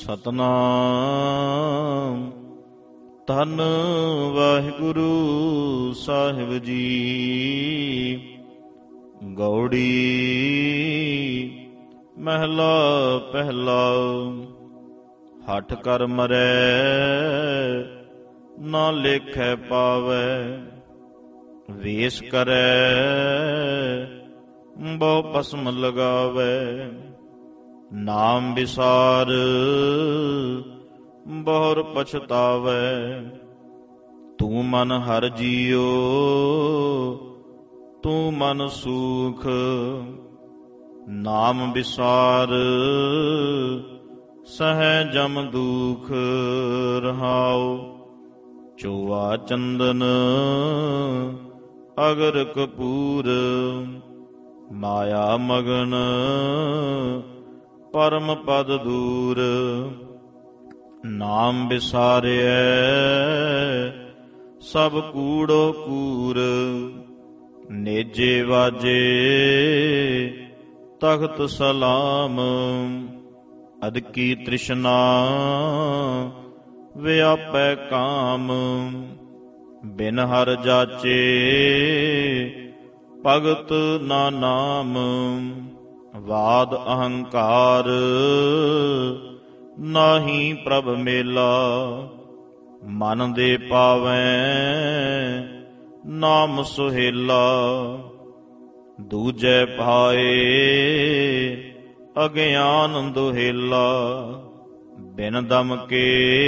ਸਤਨਾਮ। ਧੰਨ ਵਾਹਿਗੁਰੂ ਸਾਹਿਬ ਜੀ। ਗੌੜੀ ਮਹਿਲਾ ਪਹਿਲਾ। ਹਠ ਕਰ ਮਰੈ ਨਾ ਲੇਖੈ ਪਾਵੈ, ਵੇਸ ਕਰੈ ਬਹੁ ਭਸਮ ਲਗਾਵੈ। ਨਾਮ ਵਿਸਾਰ ਬਹੁਰ ਪਛਤਾਵੈ, ਤੂੰ ਮਨ ਹਰਿ ਜੀਉ ਤੂੰ ਮਨ ਸੂਖ। ਨਾਮ ਵਿਸਾਰ ਸਹਿ ਜਮ ਦੁਖ, ਰਹਾਉ ਚੋਆ ਚੰਦਨ ਅਗਰ ਕਪੂਰ। ਮਾਇਆ ਮਗਨ ਪਰਮ ਪਦ ਦੂਰ, ਨਾਮ ਵਿਸਾਰਿਐ ਸਭ ਕੂੜੋ ਕੂਰ। ਨੇਜੇ ਵਾਜੇ ਤਖਤ ਸਲਾਮ, ਅਦਕੀ ਤ੍ਰਿਸ਼ਨਾ ਵਿਆਪੈ ਕਾਮ। ਬਿਨ ਹਰਿ ਜਾਚੇ ਭਗਤ ਨਾ ਨਾਮ, ਵਾਦ ਅਹੰਕਾਰ ਨਾਹੀ ਪ੍ਰਭ ਮੇਲਾ। ਮਨ ਦੇ ਪਾਵੈ ਨਾਮ ਸੁਹੇਲਾ, ਦੂਜੈ ਭਾਏ ਅਗਿਆਨ ਦੁਹੇਲਾ। ਬਿਨ ਦਮ ਕੇ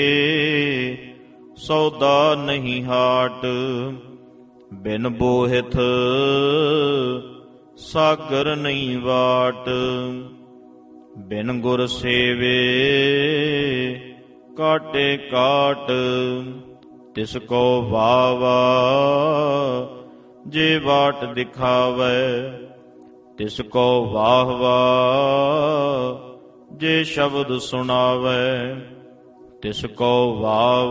ਸੌਦਾ ਨਹੀਂ ਹਾਟ, ਬਿਨ ਬੋਹਿਥ ਸਾਗਰ ਨਹੀਂ ਵਾਟ। ਬਿਨ ਗੁਰ ਸੇਵੇ ਕਾਟੇ ਕਾਟ, ਤਿਸ ਕੋ ਵਾਵਾ ਜੇ ਵਾਟ ਦਿਖਾਵੈ। ਤਿਸ ਕੋ ਵਾਹ ਵਾਹ ਜੇ ਸ਼ਬਦ ਸੁਣਾਵੈ। ਤਿਸ ਕੋ ਵਾਹ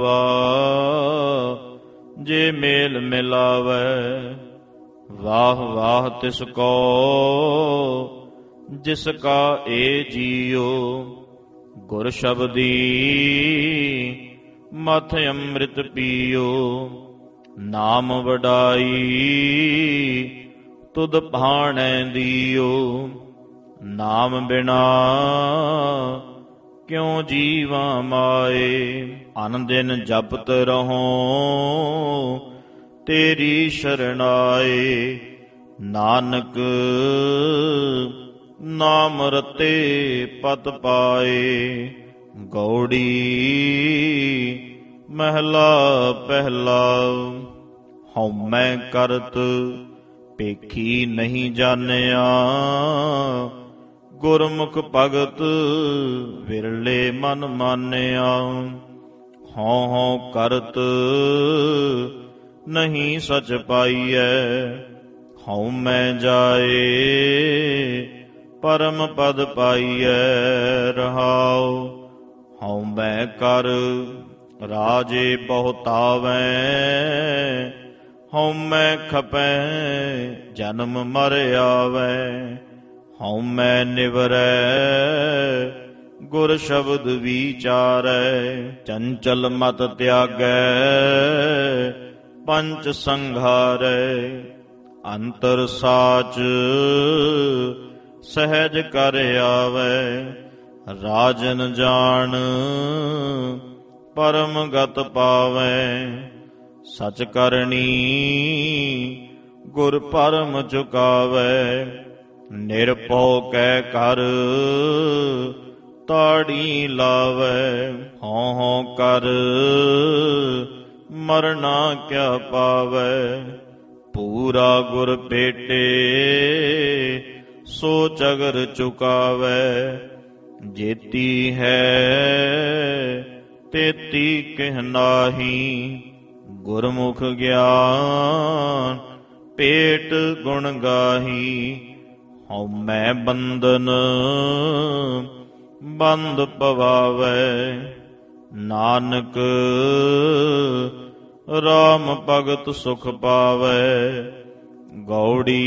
ਵਾਹ ਜੇ ਮੇਲ ਮਿਲਾਵੈ। ਵਾਹ ਵਾਹ ਤਿਸ ਕੋ ਜਿਸ ਕਾ ਏ ਜੀਉ। ਗੁਰ ਸ਼ਬਦੀ ਮਥ ਅੰਮ੍ਰਿਤ ਪੀਓ। ਨਾਮ ਵਡਾਈ ਤੁਧ ਭਾਣੈ ਦਿਓ। ਨਾਮ ਬਿਨਾ ਕਿਉ ਜੀਵਾਂ ਮਾਏ। ਅਨ ਦਿਨ ਜਪਤ ਰਹੋ ਤੇਰੀ ਸ਼ਰਣਾਏ। ਨਾਨਕ ਨਾਮ ਰਤੇ ਪਤ ਪਾਏ। ਗੌੜੀ ਮਹਿਲਾ ਪਹਿਲਾ। ਹਉਮੈ ਕਰਤ ਪੇਖੀ ਨਹੀਂ ਜਾਣਿਆ, ਗੁਰਮੁਖ ਭਗਤ ਵਿਰਲੇ ਮਨ ਮਾਨਿਆ। ਹਉ ਹਉ ਕਰਤ ਨਹੀਂ ਸਚ ਪਾਈਐ, ਹਉਮੈ ਜਾਏ ਪਰਮ ਪਦ ਪਾਈਐ। ਰਹਾਉ ਹਉਮੈ ਕਰ ਰਾਜੇ ਬਹੁਤਾਵੈ, ਹਉਮੈ ਖਪੈ ਜਨਮ ਮਰ ਆਵੈ। ਹਉਮੈ ਨਿਵਰੈ ਗੁਰ ਸ਼ਬਦ ਵਿਚਾਰੈ। ਚੰਚਲ ਮਤ ਤਿਆਗੈ ਪੰਚ ਸੰਘਾਰੈ। ਅੰਤਰ ਸਾਚ ਸਹਿਜ ਕਰ ਆਵੈ। ਰਾਜਨ ਜਾਣ ਪਰਮ ਗਤ ਪਾਵੈ। ਸਚ ਕਰਨੀ ਗੁਰ ਪਰਮ ਚੁਕਾਵੈ। ਨਿਰਭਉ ਕੈ ਕਰ ਤਾੜੀ ਲਾਵੈ। ਹਉ ਹਉ ਕਰ ਮਰਨਾ ਕਿਆ ਪਾਵੈ। ਪੂਰਾ ਗੁਰ ਭੇਟੇ ਸੋ ਚਗਰ ਚੁਕਾਵੈ। ਜੇਤੀ ਹੈ ਤੇਤੀ ਕਹਿ ਨਾਹੀ, ਗੁਰਮੁਖ ਗਿਆਨ ਭੇਟ ਗੁਣ ਗਾਹੀ। ਹਉਮੈ ਬੰਧਨ ਬੰਧ ਪਵਾਵੈ। ਨਾਨਕ ਰਾਮ ਭਗਤ ਸੁਖ ਪਾਵੈ। ਗੌੜੀ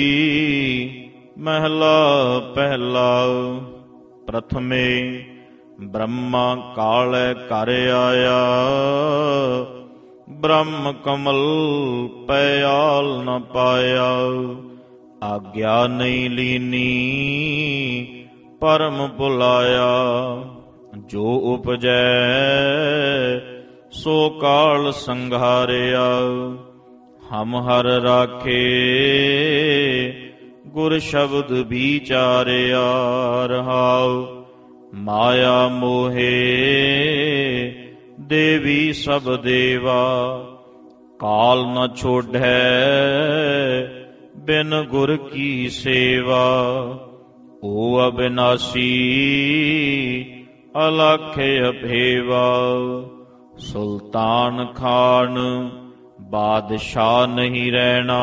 ਮਹਿਲਾ ਪਹਿਲਾ। ਪ੍ਰਥਮੇ ਬ੍ਰਹਮਾ ਕਾਲੈ ਘਰ ਆਇਆ, ਬ੍ਰਹਮ ਕਮਲ ਪਿਆਲ ਨ ਪਾਇਆ। ਆਗਿਆ ਨਹੀਂ ਲੀਨੀ ਪਰਮ ਭੁਲਾਇਆ, ਜੋ ਉਪਜੈ ਸੋ ਕਾਲ ਸੰਘਾਰਿਆ। ਹਮ ਹਰ ਰਾਖੇ ਗੁਰ ਸ਼ਬਦ ਵਿਚਾਰਿਆ, ਰਹਾਉ ਮਾਇਆ ਮੋਹੇ ਦੇਵੀ ਸਭ ਦੇਵਾ। ਕਾਲ ਨ ਛੋੜੈ ਬਿਨ ਗੁਰ ਕੀ ਸੇਵਾ, ਓ ਅਬਿਨਾਸੀ ਅਲਖ ਅਭੇਵਾ। ਸੁਲਤਾਨ ਖਾਨ ਬਾਦਸ਼ਾਹ ਨਹੀਂ ਰਹਿਣਾ,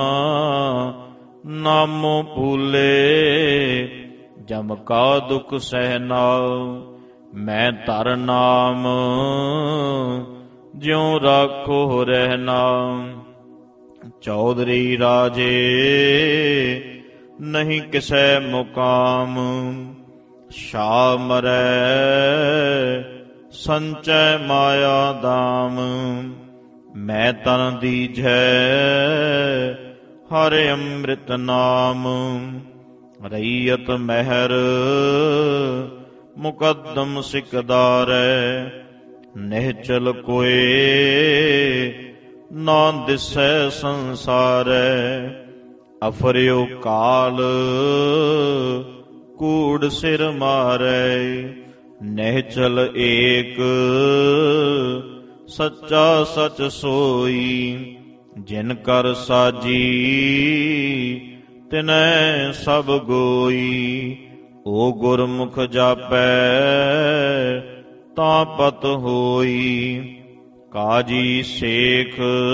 ਨਾਮੋ ਭੂਲੇ ਜਮ ਕਾ ਦੁਖ ਸਹਿਨਾ। ਮੈਂ ਧਰ ਨਾਮ ਜਿਉ ਰਾਖੋ ਰਹਿਣਾ, ਚੌਧਰੀ ਰਾਜੇ ਨਹੀਂ ਕਿਸੈ ਮੁਕਾਮ। ਸ਼ਾਹ ਮਰੈ ਸੰਚੈ ਮਾਇਆ ਦਾਮ, ਮੈਂ ਤਨ ਦੀਜੈ ਹਰਿ ਅੰਮ੍ਰਿਤ ਨਾਮ। ਰਈਅਤ ਮਹਿਰ ਮੁਕੱਦਮ ਸਿਕਦਾਰੈ, ਨਿਹਚਲ ਕੋਏ ਨਾ ਦਿਸੈ ਸੰਸਾਰੈ। ਅਫਰਿਓ ਕਾਲ ਕੂੜ ਸਿਰ ਮਾਰੈ, ਨਿਹਚਲ ਏਕ ਸੱਚਾ ਸਚ ਸੋਈ। ਜਿਨ ਕਰ ਸਾਜੀ ਤਿਨੈ ਸਭ ਗੋਈ, ਓ ਗੁਰਮੁਖ ਜਾਪੈ ਤਾਂ ਪਤ ਹੋਈ। ਕਾਜੀ ਸੇਖ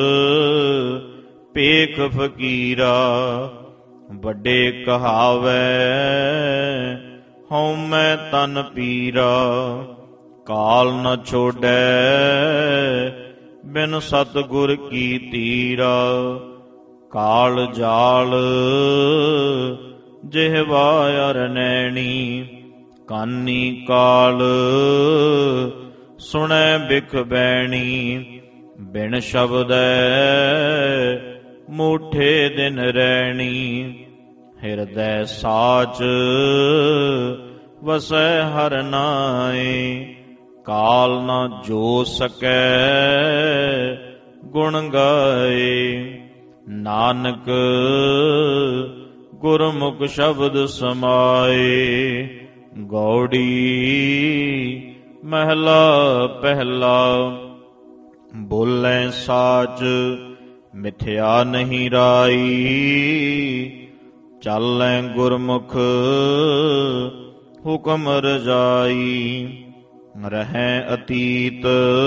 ਪੇਖ ਫਕੀਰਾ, ਵੱਡੇ ਕਹਾਵੈ ਹਉਮੈ ਤਨ ਪੀਰਾ। ਕਾਲ ਨ ਛੋੜੈ ਬਿਨ ਸਤਿਗੁਰ ਕੀ ਤੀਰਾ, ਕਾਲ ਜਾਲ ਜਿਹਵਾ ਅਰਨੈਣੀ। ਕਾਨੀ ਕਾਲ ਸੁਣੈ ਬਿਖ ਬੈਣੀ, ਬਿਨ ਸ਼ਬਦੈ ਮੂਠੇ ਦਿਨ ਰਹਿਣੀ। ਹਿਰਦੈ ਸਾਚ ਵਸੈ ਹਰਿ ਨਾਏ, ਕਾਲ ਨ ਜੋ ਸਕੈ ਗੁਣ ਗਾਏ। ਨਾਨਕ ਗੁਰਮੁਖ ਸ਼ਬਦ ਸਮਾਏ, ਗੌੜੀ ਮਹਿਲਾ ਪਹਿਲਾ। ਬੋਲੈ ਸਾਚ ਮਿਥਿਆ ਨਹੀਂ ਰਾਈ, ਚਾਲੈ ਗੁਰਮੁਖ ਹੁਕਮ ਰਜਾਈ। ਰਹੈ ਅਤੀਤ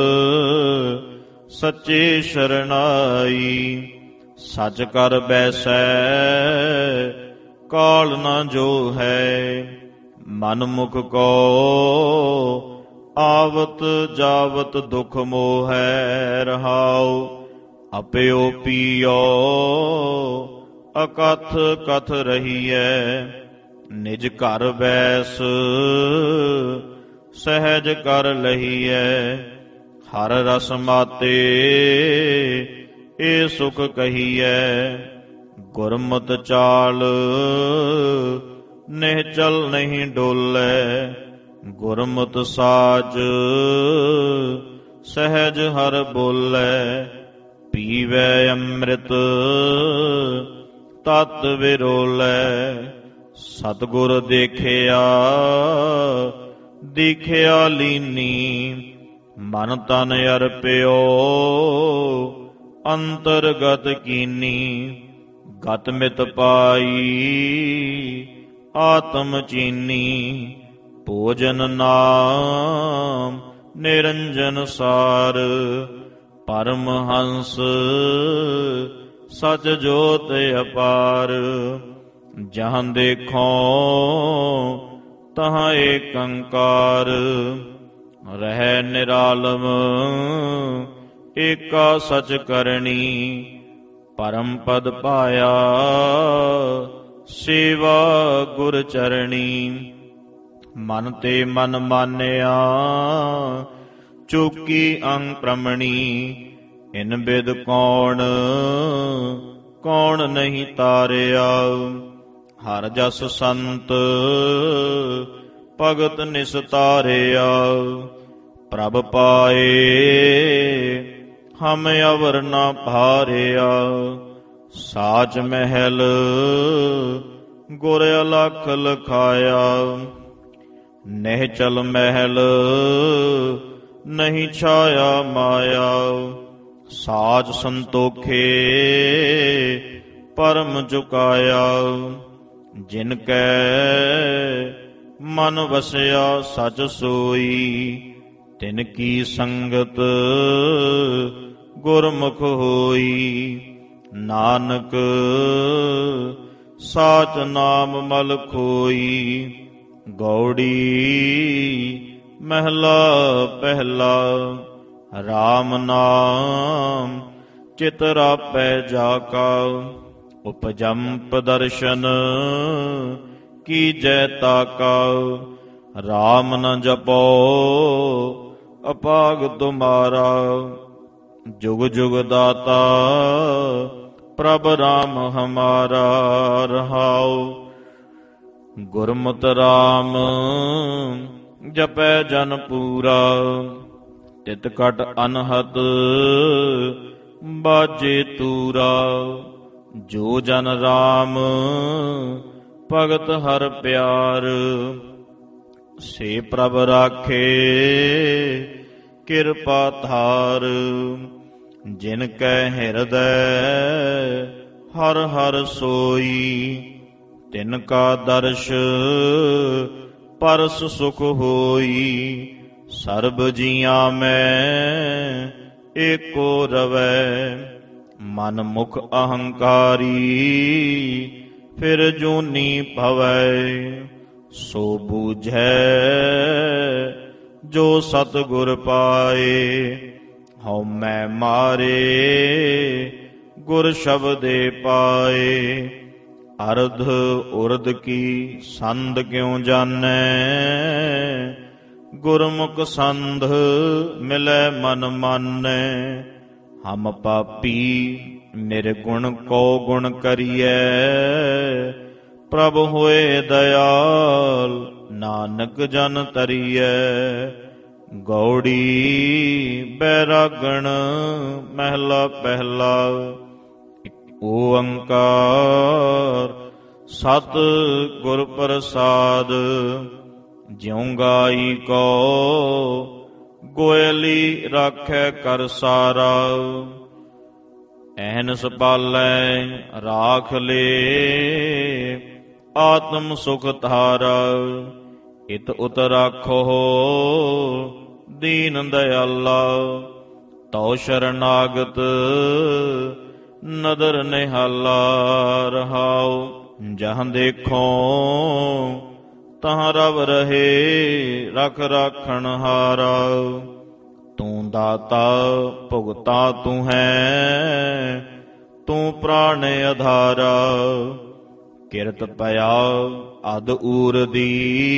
ਸੱਚੇ ਸ਼ਰਨਾਈ, ਸਚ ਕਰ ਬੈਸੈ ਕਾਲ ਨਾ ਜੋ ਹੈ। ਮਨ ਮੁਖ ਕੋ ਆਵਤ ਜਾਵਤ ਦੁਖ ਮੋਹੈ, ਰਹਾਉ ਅਪਿਓ ਪੀਓ ਅਕਥ ਕਥ ਰਹੀਐ। ਨਿਜ ਘਰ ਬੈਸ ਸਹਿਜ ਕਰ ਲਹੀਐ, ਹਰ ਰਸ ਮਾਤੇ ਏ ਸੁਖ ਕਹੀਐ। ਗੁਰਮਤਿ ਚਾਲ ਨਿਹਚਲ ਨਹੀਂ ਡੋਲੈ, ਗੁਰਮਤਿ ਸਾਜ ਸਹਿਜ ਹਰ ਬੋਲੈ। ਪੀਵੈ ਅੰਮ੍ਰਿਤ ਤਤ ਵਿਰੋਲੈ, ਸਤਿਗੁਰ ਦੇਖਿਆ ਦੀਖਿਆ ਲੀਨੀ। ਮਨ ਤਨ ਅਰਪਿਓ ਅੰਤਰਗਤ ਕੀਨੀ, ਗਤ ਮਿਤ ਪਾਈ ਆਤਮ ਚੀਨੀ। ਭੋਜਨ ਨਾਮ ਨਿਰੰਜਨ ਸਾਰ, ਪਰਮ ਹੰਸ ਸਚ ਜੋਤ ਅਪਾਰ। ਜਹਾਂ ਦੇਖੋ ਤਹਾਂ ਏਕੰਕਾਰ, ਰਹਿ ਨਿਰਾਲਮ ਏਕਾ ਸਚ ਕਰਨੀ। ਪਰਮ ਪਦ ਪਾਇਆ ਸੇਵਾ ਗੁਰ ਚਰਣੀ, ਮਨ ਤੇ ਮਨ ਮਾਨਿਆ, ਚੂਕੀ ਅੰਗ ਪ੍ਰਮਣੀ। ਇਨ ਬਿਦ ਕੌਣ ਕੌਣ ਨਹੀਂ ਤਾਰਿਆ, ਹਰ ਜਸ ਸੰਤ ਭਗਤ ਨਿਸਤਾਰਿਆ। ਪ੍ਰਭ ਪਾਏ ਹਮ ਅਵਰ ਨਾ ਭਾਰਿਆ, ਸਾਚ ਮਹਿਲ ਗੁਰ ਅਲਖ ਲਖਾਇਆ। ਨਿਹਚਲ ਮਹਿਲ ਨਹੀਂ ਛਾਇਆ ਮਾਇਆ, ਸਾਚ ਸੰਤੋਖੇ ਪਰਮ ਚੁਕਾਇਆ। ਜਿਨ ਕੈ ਮਨ ਵਸਿਆ ਸਚ ਸੋਈ, ਤਿਨ ਕੀ ਸੰਗਤ ਗੁਰਮੁਖ ਹੋਈ। ਨਾਨਕ ਸਾਚ ਨਾਮ ਮਲ ਖੋਈ, ਗੌੜੀ ਮਹਿਲਾ ਪਹਿਲਾ। ਰਾਮ ਨਾਮ ਚਿਤ ਰਾਪੈ ਜਾ ਕਾ, ਉਪਜੰਪ ਦਰਸ਼ਨ ਕੀਜੈ ਤਾਕਾ। ਰਾਮ ਨ ਜਪੋ ਅਪਾਗ ਤੁਮਾਰਾ, ਜੁਗ ਜੁਗ ਦਾਤਾ ਪ੍ਰਭ ਰਾਮ ਹਮਾਰਾ। ਰਹਾਉ ਗੁਰਮਤਿ ਰਾਮ ਜਪੈ ਜਨ ਪੂਰਾ, ਤਿਤ ਕਟ ਅਨਹਦ ਬਾਜੇ ਤੂਰਾ। ਜੋ ਜਨ ਰਾਮ ਭਗਤ ਹਰ ਪਿਆਰ, ਸੇ ਪ੍ਰਭ ਰਾਖੇ ਕਿਰਪਾ ਧਾਰ। ਜਿਨ ਕੈ ਹਿਰਦੈ ਹਰ ਹਰ ਸੋਈ, ਤਿਨ ਕਾ ਦਰਸ਼ ਪਰਸ ਸੁਖ ਹੋਈ। ਸਰਬ ਜੀਆਂ ਮੈਂ ਏਕੋ ਰਵੈ, ਮਨ ਮੁਖ ਅਹੰਕਾਰੀ ਫਿਰ ਜੂਨੀ ਭਵੈ। ਸੋ ਬੂਝੈ ਜੋ ਸਤਿਗੁਰ ਪਾਏ, ਹਉ ਮੈਂ ਮਾਰੇ ਗੁਰ ਸ਼ਬਦੇ ਪਾਏ। ਅਰਧ ਉਰਧ ਕੀ ਸੰਧ ਕਿਉ ਜਾਣੈ, ਗੁਰਮੁਖ ਸੰਧ ਮਿਲੈ ਮਨ ਮਾਨੈ। ਹਮ ਪਾਪੀ ਨਿਰਗੁਣ ਕੋ ਗੁਣ ਕਰੀਐ, ਪ੍ਰਭ ਹੋਏ ਦਇਆਲ ਨਾਨਕ ਜਨ ਤਰੀਐ। ਗੌੜੀ ਬੈਰਾਗਣ ਮਹਿਲਾ ਪਹਿਲਾ। ਓੰਕਾਰ ਸਤਿ ਗੁਰ ਪ੍ਰਸਾਦ, ਜਿਉ ਗਾਈ ਕੋ ਗੋਇਲੀ ਰਾਖੈ ਕਰ ਸਾਰਾ। ਐਨਸ ਪਾਲੈ ਰਾਖ ਲੇ ਆਤਮ ਸੁਖ ਧਾਰਾ। ਇਤ ਉਤ ਰਾਖੋ ਦੀਨ ਦਇਆਲਾ, ਤਉ ਸ਼ਰਨਾਗਤ ਨਦਰ ਨਿਹਾਲਾ। ਰਹਾਉ ਜਹਾਂ ਦੇਖੋ ਤਹਾਂ ਰਵ ਰਹੇ, ਰਖ ਰਾਖਣ ਹਾਰਾ। ਤੂੰ ਦਾਤਾ ਭੁਗਤਾ ਤੂੰ ਹੈ, ਤੂੰ ਪ੍ਰਾਣ ਆਧਾਰਾ। ਕਿਰਤ ਭਇਆ ਅਦ ਊਰ ਦੀ,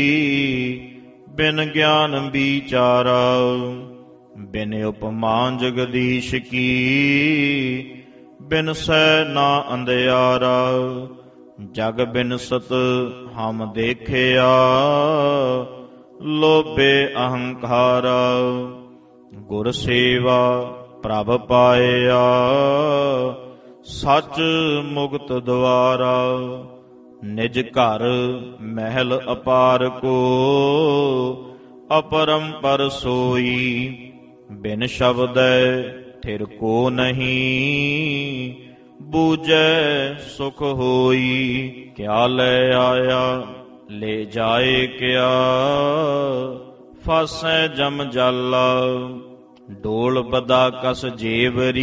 ਬਿਨ ਗਿਆਨ ਵਿਚਾਰਾ। ਬਿਨ ਉਪਮਾ ਜਗਦੀਸ਼ ਕੀ, ਬਿਨ ਸੈ ਨਾ ਅੰਧਿਆਰਾ। ਜਗ ਬਿਨਸਤ ਹਮ ਦੇਖਿਆ, ਲੋਭੇ ਅਹੰਕਾਰਾ। ਗੁਰ ਸੇਵਾ ਪ੍ਰਭ ਪਾਇਆ, ਸੱਚ ਮੁਕਤ ਦੁਆਰਾ। ਨਿਜ ਘਰ ਮਹਿਲ ਅਪਾਰ ਕੋ, ਅਪਰੰਪਰ ਸੋਈ। ਬਿਨ ਸ਼ਬਦੈ ਥਿਰ ਕੋ ਨਹੀਂ, ਬੂਝੈ ਸੁਖ ਹੋਈ। ਕਿਆ ਲੈ ਆਇਆ ਲੈ ਜਾਏ ਕਿਆ, ਫਾਸੈ ਜਮ ਜਾਲਾ। ਡੋਲ ਬਦਾ ਕਸ ਜੇਵਰੀ,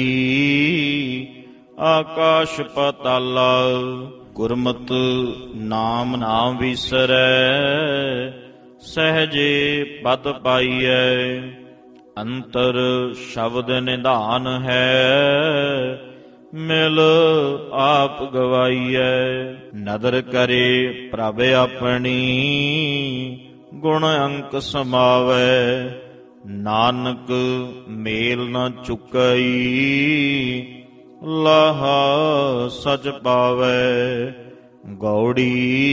ਆਕਾਸ਼ ਪਤਾਲਾ। ਗੁਰਮਤ ਨਾਮ ਨਾ ਵਿਸਰੈ, ਸਹਜੇ ਪਦ ਪਾਈਐ। ਅੰਤਰ ਸ਼ਬਦ ਨਿਧਾਨ ਹੈ, ਮਿਲ ਆਪ ਗਵਾਈਐ। ਨਦਰ ਕਰੇ ਪ੍ਰਭ ਆਪਣੀ, ਗੁਣ ਅੰਕ ਸਮਾਵੈ, ਨਾਨਕ ਮੇਲ ਨ ਚੁਕਈ, ਲਾਹਾ ਸਚ ਪਾਵੈ। ਗੌੜੀ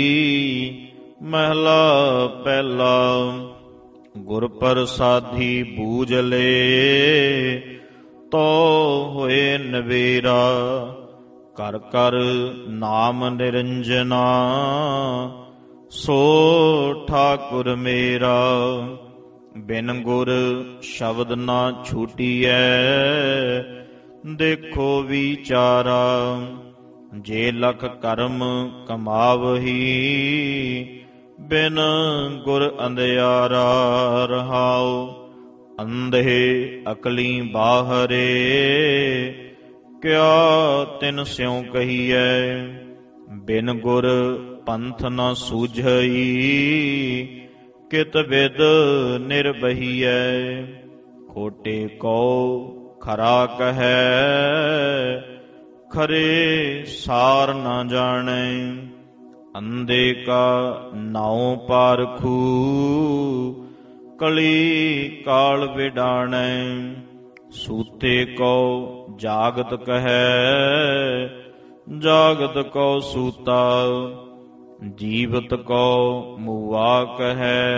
ਮਹਿਲਾ ਪਹਿਲਾ। ਗੁਰ ਪ੍ਰਸਾਦੀ ਬੂਝ ਲੇ, ਤੋ ਹੋਏ ਨਵੇਰਾ। ਕਰ ਕਰ ਨਾਮ ਨਿਰੰਜਨਾ, ਸੋ ਠਾਕੁਰ ਮੇਰਾ। ਬਿਨ ਗੁਰ ਸ਼ਬਦ ਨਾ ਛੂਟੀਐ, ਦੇਖੋ ਵਿਚਾਰਾ। ਜੇ ਲਖ ਕਰਮ ਕਮਾਵਹੀ, ਬਿਨ ਗੁਰ ਅੰਧਿਆਰਾ। ਰਹਾਉ ਅੰਧੇ ਅਕਲੀ ਬਾਹਰੇ, ਕਿਆ ਤਿਨ ਸਿਉ ਕਹੀਐ। ਬਿਨ ਗੁਰ ਪੰਥ ਨ ਸੂਝਈ, ਕਿਤ ਬਿਦ ਨਿਰਬਹੀਐ। ਖੋਟੇ ਕਉ ਖਰਾ ਕਹੈ, ਖਰੇ ਸਾਰ ਨ ਜਾਣੈ। ਅੰਧੇ ਕਾ ਨਾਉ ਪਾਰਖੂ, ਕਲੀ ਕਾਲ ਵਿਡਾਣੈ। ਸੂਤੇ ਕਉ ਜਾਗਤ ਕਹੈ, ਜਾਗਤ ਕਉ ਸੂਤਾ। ਜੀਵਤ ਕਉ ਮੂਆ ਕਹੈ,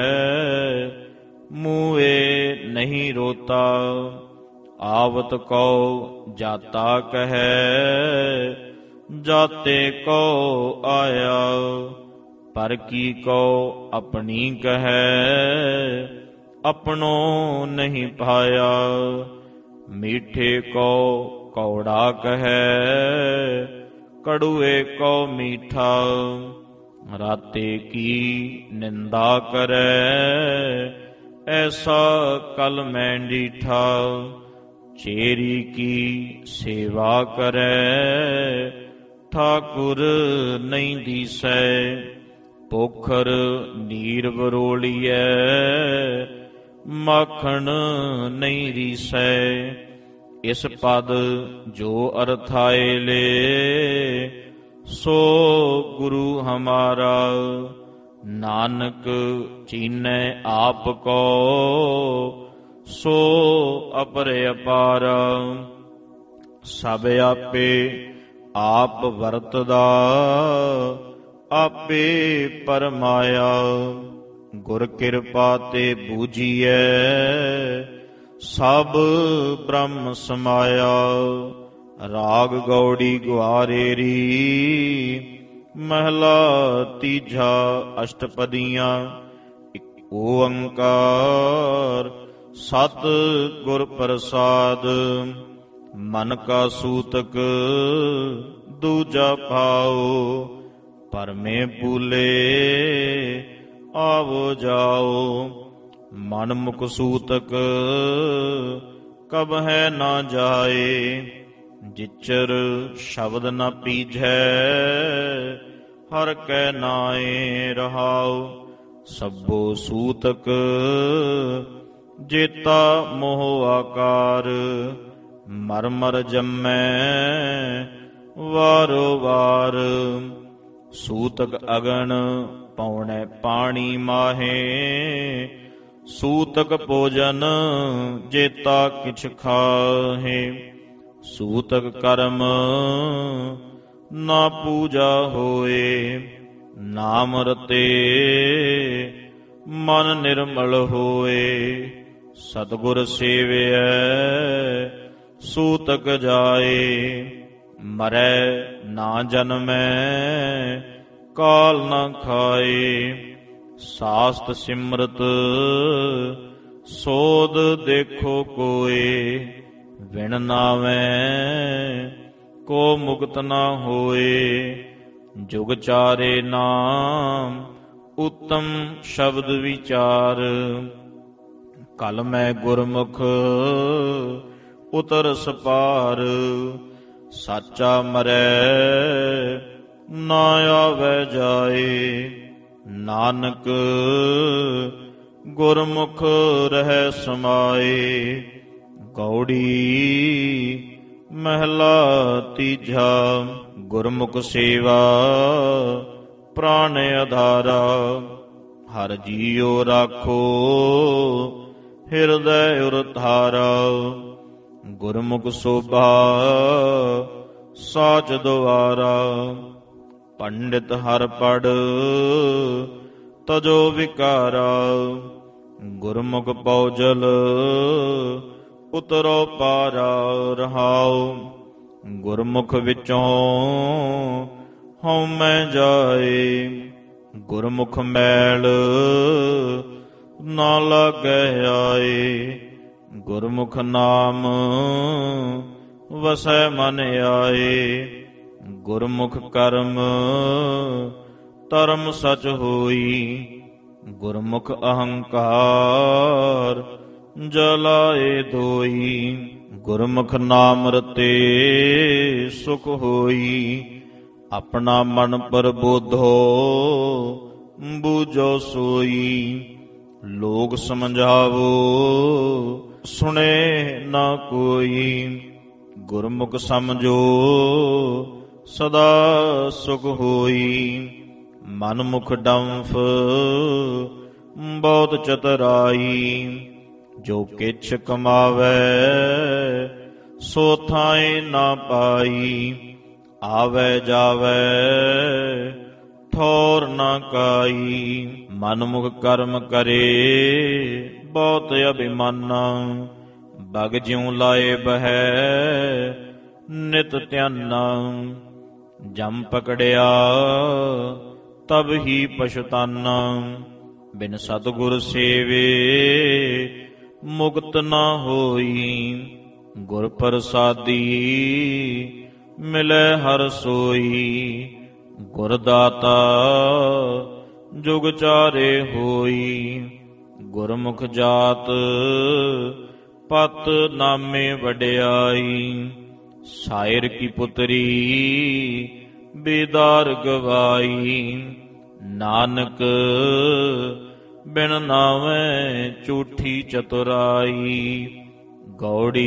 ਮੂਏ ਨਹੀਂ ਰੋਤਾ। ਆਵਤ ਕਉ ਜਾਤਾ ਕਹੈ, ਜਾਤੇ ਕਉ ਆਇਆ। ਪਰ ਕੀ ਕਉ ਆਪਣੀ ਕਹੈ, ਆਪਣੋ ਨਹੀਂ ਪਾਇਆ। ਮੀਠੇ ਕਉ ਕੌੜਾ ਕਹੈ, ਕੜੂਏ ਕਉ ਮੀਠਾ। ਰਾਤੇ ਕੀ ਨਿੰਦਾ ਕਰੈ, ਐਸਾ ਕਲ ਮੈਂ ਡੀਠਾ। ਚੇਰੀ ਕੀ ਸੇਵਾ ਕਰੈ, ਠਾਕੁਰ ਨਹੀਂ ਦੀਸੈ। ਪੋਖਰ ਨੀਰ ਵਰੋਲੀਐ, ਮਾਖਣ ਨਹੀਂ ਰੀਸੈ। ਇਸ ਪਦ ਜੋ ਅਰਥਾਏ ਲੇ, ਸੋ ਗੁਰੂ ਹਮਾਰਾ। ਨਾਨਕ ਚੀਨੈ ਆਪ ਕੋ, ਸੋ ਅਪਰੇ ਅਪਾਰ। ਸਭ ਆਪੇ ਆਪ ਵਰਤਦਾ, ਆਪੇ ਪਰਮਾਇਆ। ਗੁਰ ਕਿਰਪਾ ਤੇ ਬੂਝੀਐ, ਸਭ ਬ੍ਰਹਮ ਸਮਾਇਆ। ਰਾਗ ਗੌੜੀ ਗੁਆਰੇਰੀ, ਮਹਿਲਾ ਤੀਜਾ। ਅਸ਼ਟਪਦੀਆਂ। ਇਕ ਓੰਕਾਰ ਸਤਿ ਗੁਰ ਪ੍ਰਸਾਦ। ਮਨ ਕਾ ਸੂਤਕ ਦੂਜਾ ਭਾਉ, ਪਰਮੇ ਬੂਲੇ ਆਵੋ ਜਾਓ। ਮਨ ਮੁਖ ਸੂਤਕ ਕਬਹਿ ਨਾ ਜਾਏ, ਜਿਚਰ ਸ਼ਬਦ ਨ ਪੀਝੈ, ਹਰ ਕੈ ਨਾਏ। ਰਹਾਉ ਸਭੋ ਸੂਤਕ ਜੇਤਾ ਮੋਹ ਆਕਾਰ। ਮਰ ਮਰ ਜੰਮੈ ਵਾਰੋ ਵਾਰ, ਸੂਤਕ ਅਗਨ ਪੌਣੈ ਪਾਣੀ ਮਾਹੇ। ਸੂਤਕ ਭੋਜਨ ਜੇਤਾ ਕਿਛ ਖਾਹੇ। ਸੂਤਕ ਕਰਮ ਨਾ ਪੂਜਾ ਹੋਏ, ਨਾਮ ਰਤੇ ਮਨ ਨਿਰਮਲ ਹੋਏ। ਸਤਿਗੁਰ ਸੇਵਿਐ ਸੂਤਕ ਜਾਏ, ਮਰੈ ਨਾ ਜਨਮੈ ਕਾਲ ਨਾ ਖਾਏ। ਸਾਸਤ ਸਿਮਰਤ ਸੋਧ ਦੇਖੋ ਕੋਏ, ਵਿਣ ਨਾਵੈ ਕੋ ਮੁਕਤ ਨਾ ਹੋਏ। ਜੁਗ ਚਾਰੇ ਨਾਮ ਉੱਤਮ ਸ਼ਬਦ ਵਿਚਾਰ, ਕਲ ਮੈਂ ਗੁਰਮੁਖ ਉਤਰ ਸਪਾਰ। ਸਾਚਾ ਮਰੈ ਨਾ ਆਵੈ ਜਾਏ, ਨਾਨਕ ਗੁਰਮੁਖ ਰਹਿ ਸਮਾਏ। ਗੌੜੀ ਮਹਿਲਾ ਤੀਜਾ। ਗੁਰਮੁਖ ਸੇਵਾ ਪ੍ਰਾਣ ਆਧਾਰਾ, ਹਰ ਜੀਉ ਰਾਖੋ ਹਿਰਦੈ ਉਰ ਧਾਰਾ। ਗੁਰਮੁਖ ਸੋਭਾ ਸਾਚ ਦੁਆਰਾ। ਪੰਡਿਤ ਹਰ ਪੜ ਤਜੋ ਵਿਕਾਰਾ। ਗੁਰਮੁਖ ਪਉਜਲ ਉਤਰੋ ਪਾਰਾ। ਰਹਾਉ ਗੁਰਮੁਖ ਵਿੱਚੋਂ ਹਉਮੈ ਜਾਏ। ਗੁਰਮੁਖ ਮੈਲ ਨਾ ਲਾਗੈ ਆਏ। ਗੁਰਮੁਖ ਨਾਮ ਵਸੈ ਮਨ ਆਏ। ਗੁਰਮੁਖ ਕਰਮ ਧਰਮ ਸਚ ਹੋਈ। ਗੁਰਮੁਖ ਅਹੰਕਾਰ ਜਲਾਏ ਦੋਈ। ਗੁਰਮੁਖ ਨਾਮ ਰਤੇ ਸੁਖ ਹੋਈ। ਆਪਣਾ ਮਨ ਪ੍ਰਬੋਧੋ ਬੂਝੋ ਸੋਈ। ਲੋਕ ਸਮਝਾਵੋ ਸੁਣੇ ਨਾ ਕੋਈ। ਗੁਰਮੁਖ ਸਮਝੋ ਸਦਾ ਸੁਖ ਹੋਈ। ਮਨਮੁਖ ਡੰਫ ਬਹੁਤ ਚਤੁਰਾਈ। ਜੋ ਕਿਛ ਕਮਾਵੈ ਸੋ ਥਾਏ ਨਾ ਪਾਈ। ਆਵੈ ਜਾਵੈ ਠੌਰ ਨਾ ਕਾਈ। ਮਨਮੁਖ ਕਰਮ ਕਰੇ ਬਹੁਤ ਅਭਿਮਾਨਾ। ਬਗ ਜਿਉ ਲਾਏ ਬਹਿ ਨਿਤ ਧਿਆਨਾ। ਜਮ ਪਕੜਿਆ ਤਬ ਹੀ ਪਛਤਾਨਾ। ਬਿਨ ਸਤਿਗੁਰ ਸੇਵੇ ਮੁਕਤ ਨਾ ਹੋਈ। ਗੁਰ ਪ੍ਰਸਾਦੀ ਮਿਲੈ ਹਰ ਸੋਈ। ਗੁਰ ਦਾਤਾ ਜੁਗ ਚਾਰੇ ਹੋਈ। ਗੁਰਮੁਖ ਜਾਤ ਪਤ ਨਾਮੇ ਵਡਿਆਈ। ਸਾਇਰ ਕੀ ਪੁਤਰੀ ਬੇਦਾਰ ਗਵਾਈ। ਨਾਨਕ ਬਿਨ ਨਾਵੇਂ ਝੂਠੀ ਚਤੁਰਾਈ। ਗੌੜੀ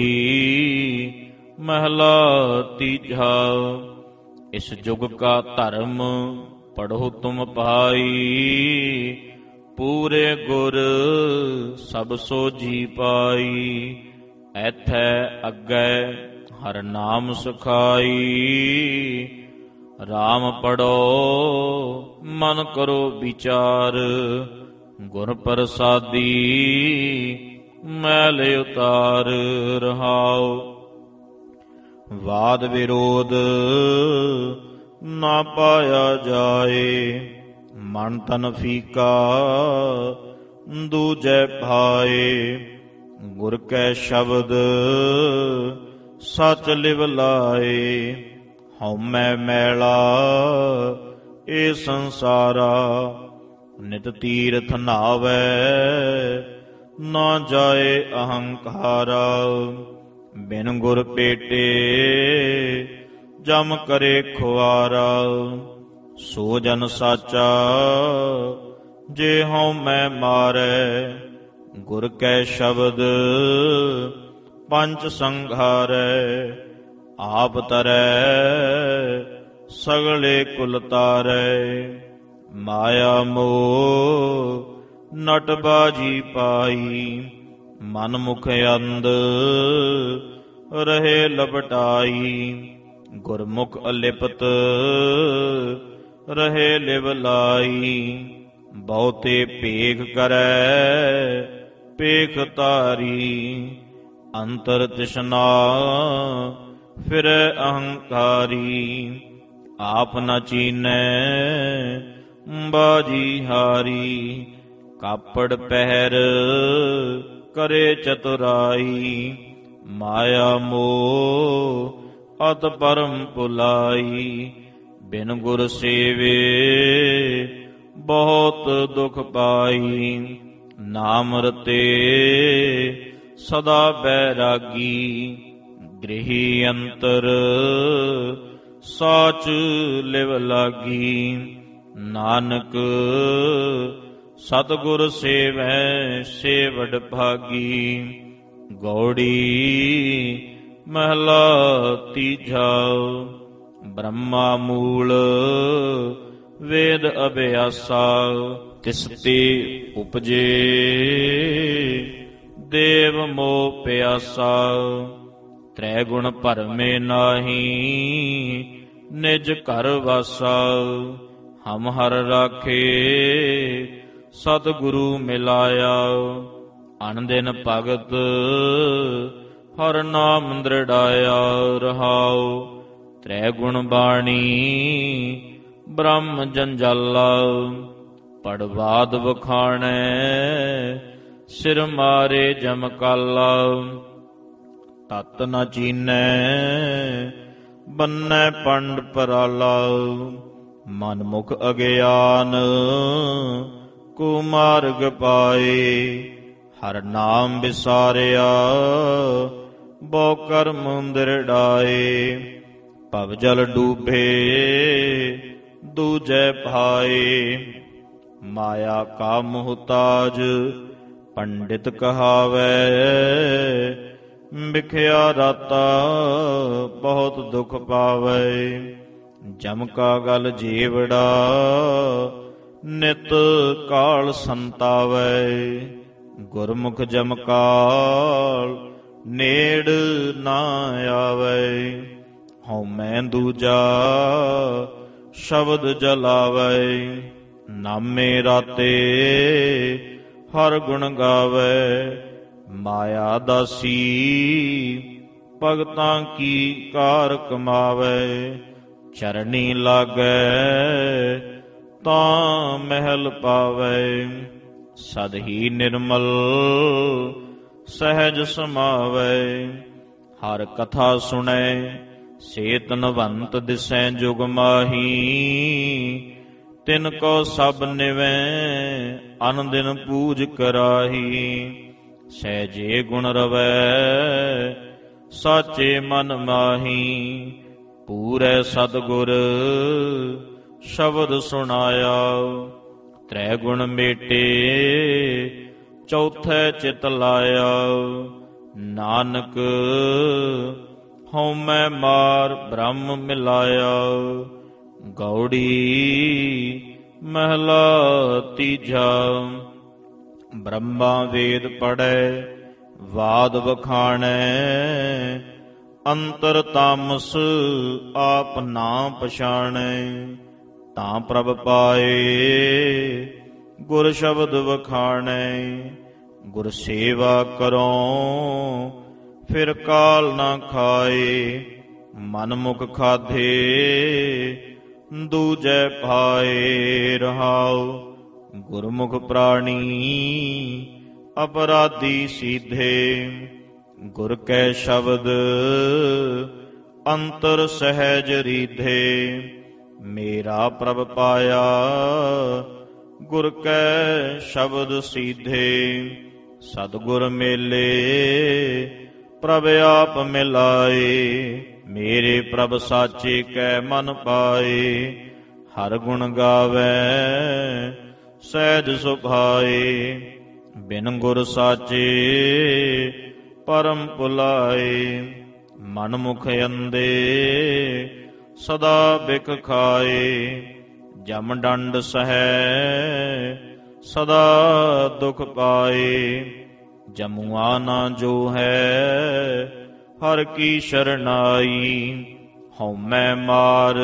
ਮਹਲਾ ਤੀਜਾ। ਇਸ ਜੁਗ ਕਾ ਧਰਮ ਪੜੋ ਤੁਮ ਪਾਈ। ਪੂਰੇ ਗੁਰ ਸਭ ਸੋਝੀ ਪਾਈ। ਐਥੈ ਅੱਗੇ ਹਰ ਨਾਮ ਸੁਖਾਈ। ਰਾਮ ਪੜੋ ਮਨ ਕਰੋ ਵਿਚਾਰ। ਗੁਰ ਪ੍ਰਸਾਦੀ ਮੈਲ ਉਤਾਰ। ਰਹਾਉ ਵਾਦ ਵਿਰੋਧ ਨਾ ਪਾਇਆ ਜਾਏ। ਮਨ ਤਨ ਫੀਕਾ ਦੂਜੈ ਭਾਏ। ਗੁਰ ਕੈ ਸ਼ਬਦ ਸਚ ਲਿਵ ਲਾਏ। ਹਉਮੈ ਮੈਲਾ ਏ ਸੰਸਾਰਾ। ਨਿਤ ਤੀਰਥ ਨਾਵੈ ਨਾ ਜਾਏ ਅਹੰਕਾਰਾ। ਬਿਨ ਗੁਰ ਪੇਟੇ ਜਮ ਕਰੇ ਖੁਆਰਾ। ਸੋ ਜਨ ਸਾਚਾ ਜੇ ਹਉਮੈ ਮਾਰੈ। ਗੁਰ ਕੈ ਸ਼ਬਦ ਪੰਚ ਸੰਘਾਰੈ। ਆਪ ਤਰੈ ਸਗਲੇ ਕੁਲ ਤਾਰੈ। ਮਾਇਆ ਮੋਹ ਨਟ ਬਾਜੀ ਪਾਈ। ਮਨ ਮੁਖ ਅੰਧ ਰਹੇ ਲਪਟਾਈ। ਗੁਰਮੁਖ ਅਲਿਪਤ ਰਹੇ ਲਿਵ ਲਾਈ। ਬਹੁਤੇ ਭੇਖ ਕਰੈ ਭੇਖ ਤਾਰੀ। ਅੰਤਰ ਤਿਸ਼ਨਾ ਫਿਰੈ ਅਹੰਕਾਰੀ। ਆਪ ਨ ਚੀਨੈ ਬਾਜੀ ਹਾਰੀ। ਕਾਪੜ ਪਹਿਰ ਕਰੇ ਚਤੁਰਾਈ। ਮਾਇਆ ਮੋਹ ਅਤ ਪਰਮ ਭੁਲਾਈ। ਬਿਨ ਗੁਰ ਸੇਵੇ ਬਹੁਤ ਦੁਖ ਪਾਈ। ਨਾਮ ਰਤੇ ਸਦਾ ਬੈਰਾਗੀ। ਗ੍ਰਹੀ ਅੰਤਰ ਸਾਚ ਲਿਵ ਲਾਗੀ। ਨਾਨਕ ਸਤਿਗੁਰ ਸੇਵੈ ਸੇਵਡ ਭਾਗੀ। ਗੌੜੀ ਮਹਲਾ ਤੀਜਾ। ਬ੍ਰਹਮਾ ਮੂਲ ਵੇਦ ਅਭਿਆਸਾ। ਤਿਸ ਤੇ ਉਪਜੇ ਦੇਵ ਮੋਹ ਪਿਆਸਾ। ਤ੍ਰੈ ਗੁਣ ਭਰਮੇ ਨਾਹੀ ਨਿਜ ਘਰ ਵਾਸਾ। ਹਮ ਹਰ ਰਾਖੇ ਸਤਿਗੁਰੂ ਮਿਲਾਇਆ। ਅਨ ਦਿਨ ਭਗਤ ਹਰ ਨਾਮ ਦ੍ਰਿੜਾਇਆ। ਰਹਾਉ ਤ੍ਰੈ ਗੁਣ ਬਾਣੀ ਬ੍ਰਹਮ ਜੰਜਾਲਾ। ਪੜਵਾਦ ਵਖਾਣੈ ਸਿਰ ਮਾਰੇ ਜਮਕਾਲਾ। ਤਤ ਨ ਚੀਨੈ ਬੰਨੈ ਪੰਡ ਪਰਾਲਾ। ਮਨ ਮੁਖ ਅਗਿਆਨ ਕੁਮਾਰਗ ਪਾਏ। ਹਰ ਨਾਮ ਵਿਸਾਰਿਆ ਬੋ ਕਰਮ ਦ੍ਰਿੜਾਏ। ਭਵ ਜਲ ਡੂਬੇ ਦੂਜੈ ਭਾਏ। ਮਾਇਆ ਕਾ ਮੁਹਤਾਜ ਪੰਡਿਤ ਕਹਾਵੈ। ਵਿਖਿਆ ਰਾਤਾ ਬਹੁਤ ਦੁਖ ਪਾਵੈ। ਜਮ ਕਾ ਗਲ ਜੀਵੜਾ ਨਿਤ ਕਾਲ ਸੰਤਾਵੈ। ਗੁਰਮੁਖ ਜਮ ਕਾਲ ਨੇੜ ਨਾ ਆਵੈ। ਹਉਮੈ ਦੂਜਾ ਸ਼ਬਦ ਜਲਾਵੈ। ਨਾਮੇ ਰਾਤੇ ਹਰ ਗੁਣ ਗਾਵੈ। ਮਾਇਆ ਦਾਸੀ ਭਗਤਾਂ ਕੀ ਕਾਰ ਕਮਾਵੈ। ਚਰਣੀ ਲਾਗੈ ਤਾਂ ਮਹਿਲ ਪਾਵੈ। ਸਦ ਹੀ ਨਿਰਮਲ ਸਹਿਜ ਸਮਾਵੈ। ਹਰ ਕਥਾ ਸੁਣੈ ਸੇ ਧਨਵੰਤ ਦਿਸੈ ਜੁਗ ਮਾਹੀ। ਤਿਨ ਕੋ ਸਭ ਨਿਵੈ ਅਨ ਦਿਨ ਪੂਜ ਕਰਾਹੀ। ਸਹਿਜੇ ਗੁਣ ਰਵੈ ਸਾਚੇ ਮਨ ਮਾਹੀ। ਪੂਰੈ ਸਤਿਗੁਰ ਸ਼ਬਦ ਸੁਣਾਇਆ। ਤ੍ਰੈ ਗੁਣ ਮੇਟੇ ਚੌਥੈ ਚਿਤ ਲਾਇਆ। ਨਾਨਕ ਹਉਮੈ ਮਾਰ ਬ੍ਰਹਮ ਮਿਲਾਇਆ। ਗੌੜੀ ਮਹਲਾ ਤੀਜਾ। ਬ੍ਰਹਮਾ ਵੇਦ ਪੜ੍ਹੈ ਵਾਦ ਵਖਾਣੈ। ਅੰਤਰ ਤਾਮਸ ਆਪ ਨਾ ਪਛਾਣੈ। ਤਾਂ ਪ੍ਰਭ ਪਾਏ ਗੁਰ ਸ਼ਬਦ ਵਖਾਣੈ। ਗੁਰ ਸੇਵਾ ਕਰੋ ਫਿਰ ਕਾਲ ਨਾ ਖਾਏ। ਮਨ ਮੁਖ ਖਾਧੇ ਦੂਜੈ ਭਾਏ। ਰਹਾਉ ਗੁਰਮੁਖ ਪ੍ਰਾਣੀ ਅਪਰਾਧੀ ਸੀਧੇ। ਗੁਰ ਕੈ ਸ਼ਬਦ ਅੰਤਰ ਸਹਿਜ ਰੀਧੇ। ਮੇਰਾ ਪ੍ਰਭ ਪਾਇਆ ਗੁਰ ਕੈ ਸ਼ਬਦ ਸੀਧੇ। ਸਤਿਗੁਰ ਮੇਲੇ ਪ੍ਰਭ ਆਪ ਮਿਲਾਏ। ਮੇਰੇ ਪ੍ਰਭ ਸਾਚੇ ਕੈ ਮਨ ਪਾਏ। ਹਰ ਗੁਣ ਗਾਵੈ ਸਹਿਜ ਸੁਭਾਏ। ਬਿਨ ਗੁਰ ਸਾਚੇ ਪਰਮ ਭੁਲਾਏ। ਮਨ ਮੁਖ ਅੰਦੇ ਸਦਾ ਬਿਖ ਖਾਏ। ਜਮ ਡੰਡ ਸਹੈ ਸਦਾ ਦੁਖ ਪਾਏ। ਜਮੁਆ ਨਾ ਜੋ ਹੈ ਹਰ ਕੀ ਸ਼ਰਨਾਈ। ਹਉਮੈ ਮਾਰ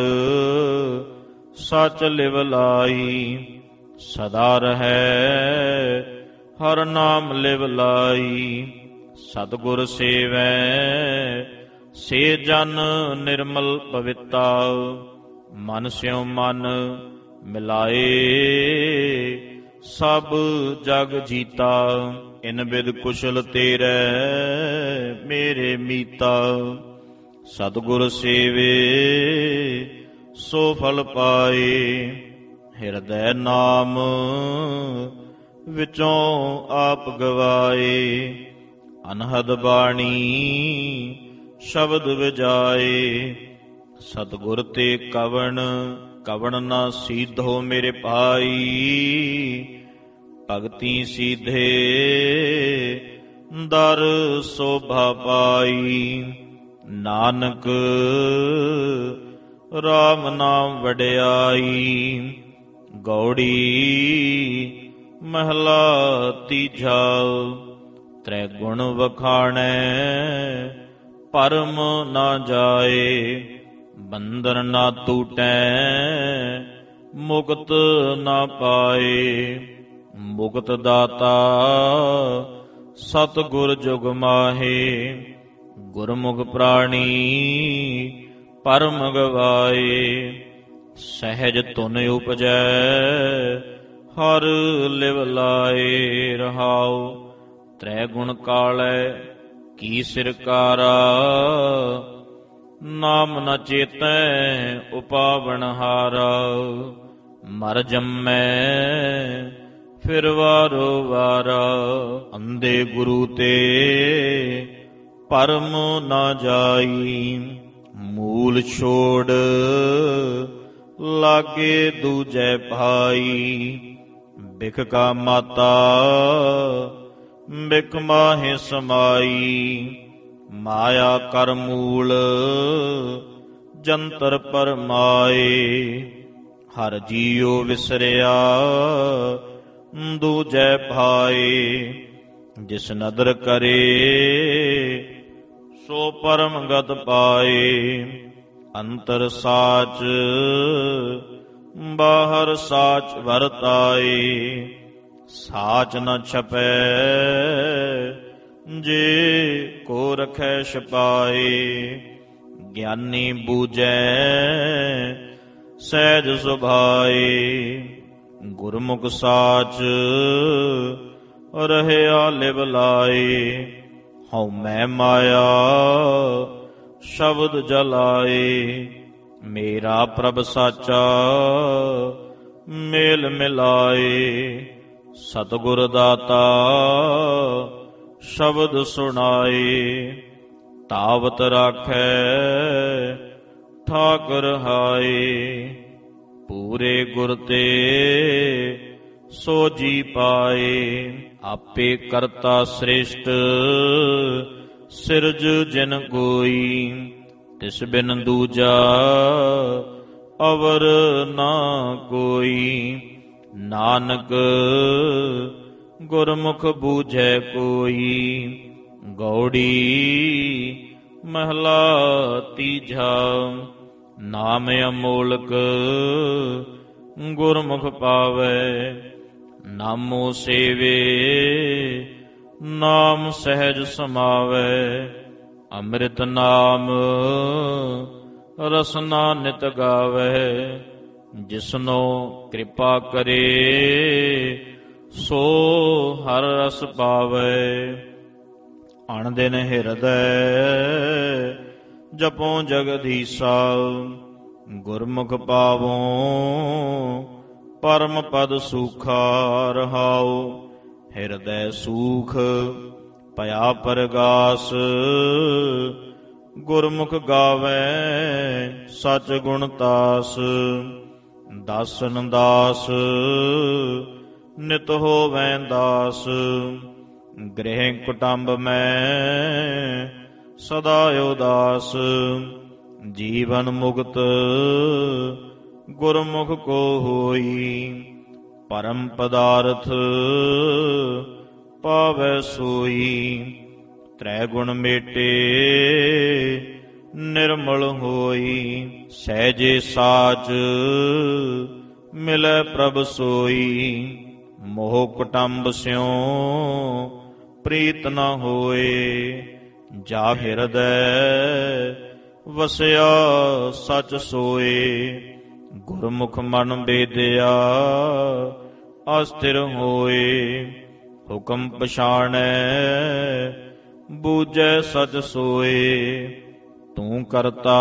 ਸਚ ਲਿਵ ਲਾਈ। ਸਦਾ ਰਹੈ ਹਰ ਨਾਮ ਲਿਵ ਲਾਈ। ਸਤਿਗੁਰ ਸੇਵੈ ਸੇ ਜਨ ਨਿਰਮਲ ਪਵਿੱਤਾ। ਮਨ ਸਿਉ ਮਨ ਮਿਲਾਏ ਸਭ ਜਗ ਜੀਤਾ। ਇਨ ਬਿਦ ਕੁਸ਼ਲ ਤੇਰੇ ਮੇਰੇ ਮੀਤਾ। ਸਤਿਗੁਰ ਸੇਵੇ ਸੋ ਫਲ ਪਾਏ। ਹਿਰਦੈ ਨਾਮ ਵਿੱਚੋਂ ਆਪ ਗਵਾਏ। ਅਨਹਦ ਬਾਣੀ ਸ਼ਬਦ ਵਿਜਾਏ। ਸਤਿਗੁਰ ਤੇ ਕਵਣ ਕਵਣ ਨਾ ਸੀਧੋ ਮੇਰੇ ਭਾਈ। ਭਗਤੀ ਸੀਧੇ ਦਰ ਸੋਭਾ ਪਾਈ। ਨਾਨਕ RAM ਨਾਮ ਵਡਿਆਈ। ਗੌੜੀ ਮਹਲਾ ਤੀਜਾ। ਤ੍ਰੈ ਗੁਣ ਵਖਾਣੈ ਪਰਮ ਨਾ ਜਾਏ, ਬੰਧਨ ਨਾ ਟੂਟੈ ਮੁਕਤ ਨਾ ਪਾਏ। ਮੁਕਤ ਦਾਤਾ ਸਤਿਗੁਰ ਜੁਗ ਮਾਹੇ, ਗੁਰਮੁਖ ਪ੍ਰਾਣੀ ਪਰਮ ਗਵਾਏ। ਸਹਿਜ ਧੁਨ ਉਪਜੈ ਹਰ ਲਿਵ ਲਾਏ, ਰਹਾਉ ਤ੍ਰੈ ਗੁਣ ਕਾਲੈ ਕੀ ਸਿਰਕਾਰਾ। ਨਾਮ ਨ ਚੇਤੈ ਉਪਾਵਨ ਹਾਰਾ, ਮਰ ਜੰਮੈ ਫਿਰ ਵਾਰੋ ਵਾਰਾ। ਅੰਧੇ ਗੁਰੂ ਤੇ ਪਰਮ ਨਾ ਜਾਈ, ਮੂਲ ਛੋੜ ਲਾਗੇ ਦੂਜੈ ਭਾਈ। ਬਿਖ ਕਾ ਮਾਤਾ ਬਿਖ ਮਾਹੇ ਸਮਾਈ, ਮਾਇਆ ਕਰ ਮੂਲ ਜੰਤਰ ਪਰਮਾਏ। ਹਰ ਜੀਉ ਵਿਸਰਿਆ ਦੂਜੈ ਭਾਏ, ਜਿਸ ਨਦਰ ਕਰੇ ਸੋ ਪਰਮ ਗਤ ਪਾਏ। ਅੰਤਰ ਸਾਚ ਬਾਹਰ ਸਾਚ ਵਰਤਾਏ, ਸਾਚ ਨ ਛਪੈ ਜੇ ਕੋ ਰਖੈ ਛਪਾਏ। ਗਿਆਨੀ ਬੂਝੈ ਸਹਿਜ ਸੁਭਾਏ, ਗੁਰਮੁਖ ਸਾਚ ਰਹਿਆ ਲਿਵ ਲਾਏ। ਹਉ ਮੈਂ ਮਾਇਆ ਸ਼ਬਦ ਜਲਾਏ, ਮੇਰਾ ਪ੍ਰਭ ਸਾਚਾ ਮੇਲ ਮਿਲਾਏ। ਸਤਿਗੁਰ ਦਾਤਾ ਸ਼ਬਦ ਸੁਣਾਏ, ਤਾਵਤ ਰਾਖੈ ਠਾਕੁਰ ਹਾਏ। ਪੂਰੇ ਗੁਰ ਤੇ ਸੋ ਜੀ ਪਾਏ, ਆਪੇ ਕਰਤਾ ਸ੍ਰੇਸ਼ਟ ਸਿਰਜ ਜਿਨ ਕੋਈ। ਤਿਸ ਬਿਨ ਦੂਜਾ ਅਵਰ ਨਾ ਕੋਈ, ਨਾਨਕ ਗੁਰਮੁਖ ਬੂਝੈ ਕੋਈ। ਗੌੜੀ ਮਹਲਾ ਤੀਜਾ। ਨਾਮ ਅਮੋਲਕ ਗੁਰਮੁਖ ਪਾਵੈ, ਨਾਮੋ ਸੇਵੇ ਨਾਮ ਸਹਿਜ ਸਮਾਵੈ। ਅੰਮ੍ਰਿਤ ਨਾਮ ਰਸਨਾ ਨਿਤ ਗਾਵੈ, ਜਿਸਨੋ ਕਿਰਪਾ ਕਰੇ ਸੋ ਹਰ ਰਸ ਪਾਵੈ। ਅਣ ਦਿਨ ਹਿਰਦੈ ਜਪੋ ਜਗਦੀਸਾ, ਗੁਰਮੁਖ ਪਾਵੋ ਪਰਮ ਪਦ ਸੂਖਾ। ਰਹਾਉ ਹਿਰਦੈ ਸੂਖ ਭਇਆ ਪਰਗਾਸ, ਗੁਰਮੁਖ ਗਾਵੈ ਸਚ ਗੁਣ ਤਾਸ। ਦਾਸਨ ਦਾਸ ਨਿਤ ਹੋਵੈ ਦਾਸ, ਗ੍ਰਹਿ ਕੁਟੰਬ ਮੈਂ ਸਦਾ ਉਦਾਸ। ਜੀਵਨ ਮੁਕਤ ਗੁਰਮੁਖ ਕੋ ਹੋਈ, ਪਰਮ ਪਦਾਰਥ ਪਾਵੈ ਸੋਈ। ਤ੍ਰੈ ਗੁਣ ਮੇਟੇ ਨਿਰਮਲ ਹੋਈ, ਸਹਿਜੇ ਸਾਚ ਮਿਲੈ ਪ੍ਰਭ ਸੋਈ। ਮੋਹ ਕੁਟੰਬ ਸਿਉ ਪ੍ਰੀਤ ਨ ਹੋਏ, ਜਾ ਹਿਰਦੈ ਵਸਿਆ ਸਚ ਸੋਏ। ਗੁਰਮੁਖ ਮਨ ਬੇਦਿਆ ਅਸਥਿਰ ਹੋਏ, ਹੁਕਮ ਪਛਾਣੈ ਬੂਝੈ ਸਚ ਸੋਏ। ਤੂੰ ਕਰਤਾ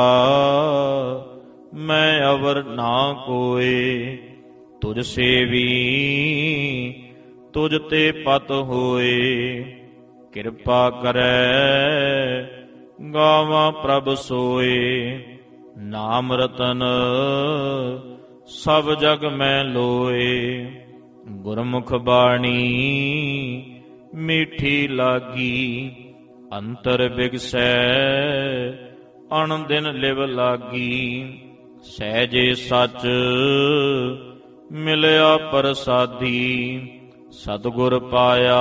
ਮੈਂ ਅਵਰ ਨਾ ਕੋਏ, ਤੁਝ ਸੇਵੀ ਤੁਝ ਤੇ ਪਤ ਹੋਏ। ਕਿਰਪਾ ਕਰੈ ਗਾਵਾਂ ਪ੍ਰਭ ਸੋਏ, ਨਾਮ ਰਤਨ ਸਭ ਜਗ ਮੈਂ ਲੋਏ। ਗੁਰਮੁਖ ਬਾਣੀ ਮੀਠੀ ਲਾਗੀ, ਅੰਤਰ ਬਿਗਸੈ ਅਣ ਦਿਨ ਲਿਵ ਲਾਗੀ। ਸਹਿਜੇ ਸਚ ਮਿਲਿਆ ਪ੍ਰਸਾਦੀ। ਸਤਿਗੁਰ ਪਾਇਆ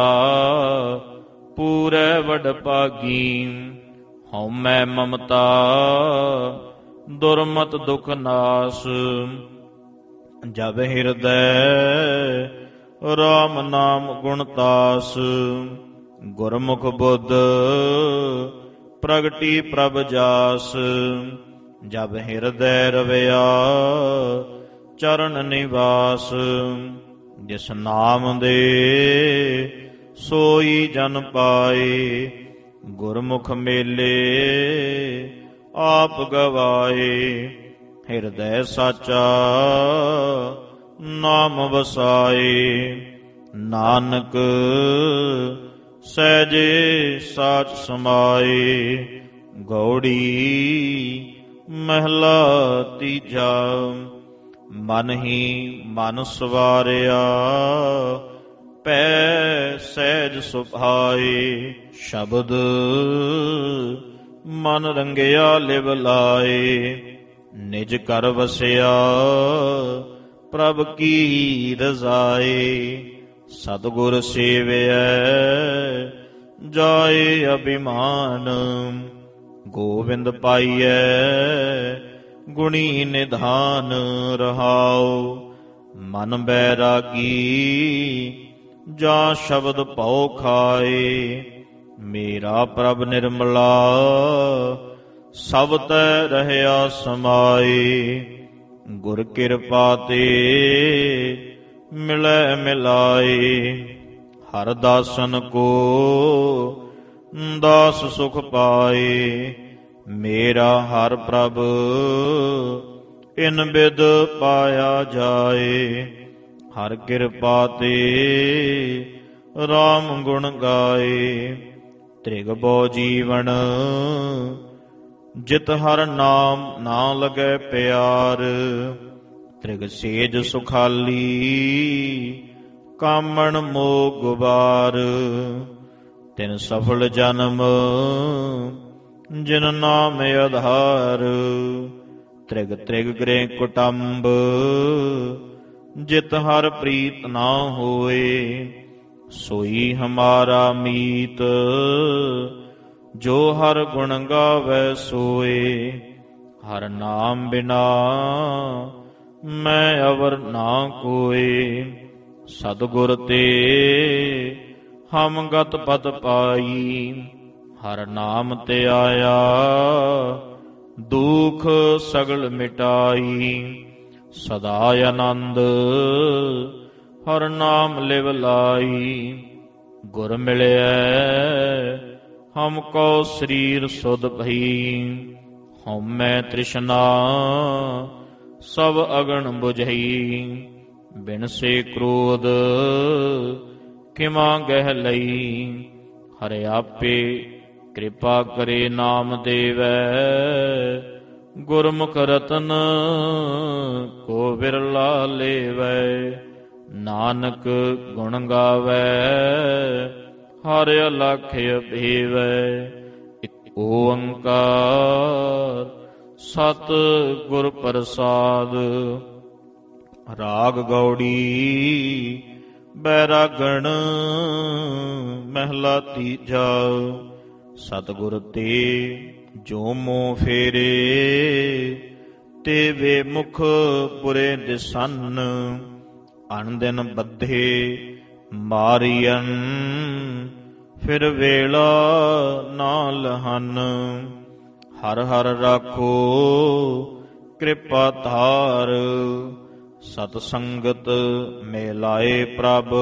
ਪੂਰੈ ਵਡ ਭਾਗੀ। ਹਉਮੈ ਮਮਤਾ ਦੁਰਮਤ ਦੁਖ ਨਾਸ। ਜਬ ਹਿਰਦੈ ਰਾਮ ਨਾਮ ਗੁਣ ਤਾਸ। ਗੁਰਮੁਖ ਬੁੱਧ ਪ੍ਰਗਟੀ ਪ੍ਰਭ ਜਾਸ। ਜਬ ਹਿਰਦੈ ਰਵਿਆ ਚਰਨ ਨਿਵਾਸ। ਜਿਸ ਨਾਮ ਦੇ ਸੋਈ ਜਨ ਪਾਏ। ਗੁਰਮੁਖ ਮੇਲੇ ਆਪ ਗਵਾਏ। ਹਿਰਦੈ ਸਾਚਾ ਨਾਮ ਵਸਾਏ। ਨਾਨਕ ਸਹਿਜੇ ਸਾਚ ਸਮਾਏ। ਗੌੜੀ ਮਹਿਲਾ ਤੀਜਾ। ਮਨ ਹੀ ਮਨ ਸਵਾਰਿਆ ਪੈ ਸਹਿਜ ਸੁਭਾਏ। ਸ਼ਬਦ ਮਨ ਰੰਗਿਆ ਲਿਵ ਲਾਏ। ਨਿਜ ਘਰ ਵਸਿਆ ਪ੍ਰਭ ਕੀ ਰਜ਼ਾਏ। ਸਤਿਗੁਰ ਸੇਵਿਐ ਜਾਏ ਅਭਿਮਾਨ। ਗੋਵਿੰਦ ਪਾਈਐ ਗੁਣੀ ਨਿਧਾਨ ਰਹਾਉ। ਮਨ ਬੈਰਾਗੀ ਜਾਂ ਸ਼ਬਦ ਭਉ ਖਾਏ। ਮੇਰਾ ਪ੍ਰਭ ਨਿਰਮਲਾ ਸਭ ਤੈ ਰਹਿਆ ਸਮਾਏ। ਗੁਰ ਕਿਰਪਾ ਤੇ ਮਿਲੈ ਮਿਲਾਏ। ਹਰ ਦਾਸਨ ਕੋ ਦਾਸ ਸੁਖ ਪਾਏ। ਮੇਰਾ ਹਰ ਪ੍ਰਭ ਇਨ ਬਿਦ ਪਾਇਆ ਜਾਏ। ਹਰ ਕਿਰਪਾ ਤੇ ਰਾਮ ਗੁਣ ਗਾਏ। ਤ੍ਰਿਗ ਬੋ ਜੀਵਨ ਜਿਤ ਹਰ ਨਾਮ ਨਾ ਲਗੈ ਪਿਆਰ। ਤ੍ਰਿਗ ਸੇਜ ਸੁਖਾਲੀ ਕਾਮਣ ਮੋਹ ਗੁਬਾਰ। ਤਿਨ ਸਫਲ ਜਨਮ ਜਿਨ ਨਾਮ ਆਧਾਰ। ਤ੍ਰਿਗ ਤ੍ਰਿਗ ਗ੍ਰਹਿ ਕੁਟੰਬ ਜਿਤ ਹਰ ਪ੍ਰੀਤ ਨਾ ਹੋਏ। ਸੋਈ ਹਮਾਰਾ ਮੀਤ ਜੋ ਹਰ ਗੁਣ ਗਾਵੈ ਸੋਏ। ਹਰ ਨਾਮ ਬਿਨਾ ਮੈਂ ਅਵਰ ਨਾ ਕੋਏ। ਸਤਿਗੁਰ ਤੇ ਹਮ ਗਤ ਪਦ ਪਾਈ। ਹਰ ਨਾਮ ਤੇ ਆਇਆ ਦੁਖ ਸਗਲ ਮਿਟਾਈ। ਸਦਾ ਆਨੰਦ ਹਰ ਨਾਮ ਲਿਵ ਲਾਈ। ਗੁਰ ਮਿਲਿਐ ਹਮ ਕੋ ਸਰੀਰ ਸੁਧ ਭਈ। ਹਉਮੈ ਤ੍ਰਿਸ਼ਨਾ ਸਭ ਅਗਨ ਬੁਝਈ। ਬਿਨ ਸੇ ਕ੍ਰੋਧ ਕਿਮਾ ਗਹਿ ਲਈ। ਹਰਿ ਆਪੇ ਕਿਰਪਾ ਕਰੇ ਨਾਮ ਦੇਵੈ। ਗੁਰਮੁਖ ਰਤਨ ਕੋ ਵਿਰਲਾ ਲੇਵੈ। ਨਾਨਕ ਗੁਣ ਗਾਵੈ ਹਰਿ ਅਲਖ ਅਭੇਵੈ। ਇਕ ਓੰਕਾਰ ਸਤਿ ਗੁਰ ਪ੍ਰਸਾਦ। ਰਾਗ ਗੌੜੀ ਬੈਰਾਗਣ ਮਹਿਲਾ ਤੀਜਾ। ਸਤਿਗੁਰ ਤੇ ਜੋ ਮੋਹ ਫੇਰੇ ਤੇ ਵੇ ਮੁਖ ਪੁਰੇ ਦਿਸਨ। ਅਨ ਦਿਨ ਬੱਧੇ ਮਾਰੀਅਨ ਫਿਰ ਵੇਲਾ ਨਾ ਲਹਨ। ਹਰ ਹਰ ਰਾਖੋ ਕਿਰਪਾ ਧਾਰ। ਸਤ ਸੰਗਤ ਮੇ ਲਾਏ ਪ੍ਰਭ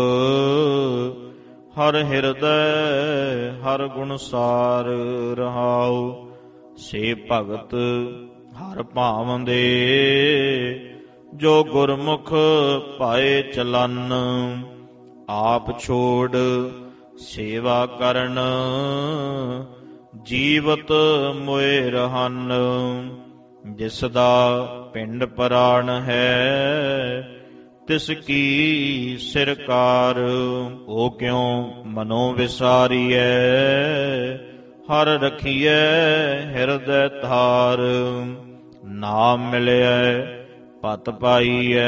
ਹਰ ਹਿਰਦੈ ਹਰ ਗੁਣ ਸਾਰ ਰਹਾਉ। ਸੇ ਭਗਤ ਹਰ ਭਾਵੰਦੇ ਜੋ ਗੁਰਮੁਖ ਪਾਏ ਚਲਨ। ਆਪ ਛੋੜ ਸੇਵਾ ਕਰਨ ਜੀਵਤ ਮੋਏ ਰਹਨ। ਜਿਸ ਦਾ ਪਿੰਡ ਪਰਾਣ ਹੈ ਤਿਸ ਕੀ ਸਿਰਕਾਰ। ਓ ਕਿਉ ਮਨੋ ਵਿਸਾਰੀਐ ਹਰ ਰਖੀਐ ਹਿਰਦੈ ਧਾਰ। ਨਾਮ ਮਿਲਿਐ ਪਤ ਪਾਈਐ,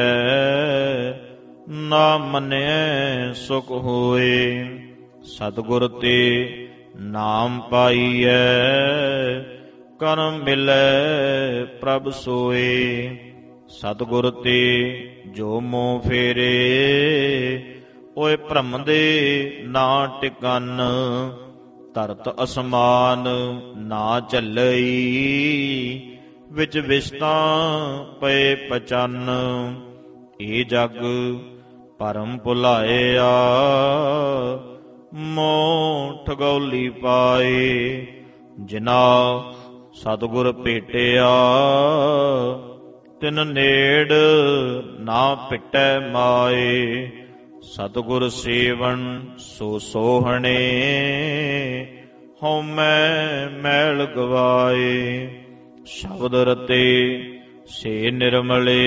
ਨਾ ਮੰਨਿਐ ਸੁਖ ਹੋਏ। ਸਤਿਗੁਰ ਤੇ ਨਾਮ ਪਾਈਐ, ਕਰਮ ਮਿਲੈ ਪ੍ਰਭ ਸੋਏ। ਸਤਿਗੁਰ ਤੇ ਜੋ ਮੋਹ ਫੇਰੇ, ਓਏ ਭ੍ਰਮ ਦੇ ਨਾ ਟਿਕਨ। ਧਰਤ ਅਸਮਾਨ ਨਾ ਝੱਲਈ, ਵਿੱਚ ਵਿਸਤਾਂ ਪਏ ਪਚੰਨ। ਇਹ ਜਗ ਭਰਮ ਭੁਲਾਇਆ, ਮੋਹ ਠਗੌਲੀ ਪਾਏ। ਜਿਨਾ ਸਤਿਗੁਰ ਭੇਟਿਆ, ਤਿਨ ਨੇੜ ਨਾ ਪਿਟੈ ਮਾਏ। ਸਤਿਗੁਰ ਸੇਵਨ ਸੋ ਸੋਹਣੇ, ਹਉਮੈ ਮੈਲ ਗਵਾਏ। ਸ਼ਬਦ ਰਤੇ ਸੇ ਨਿਰਮਲੇ,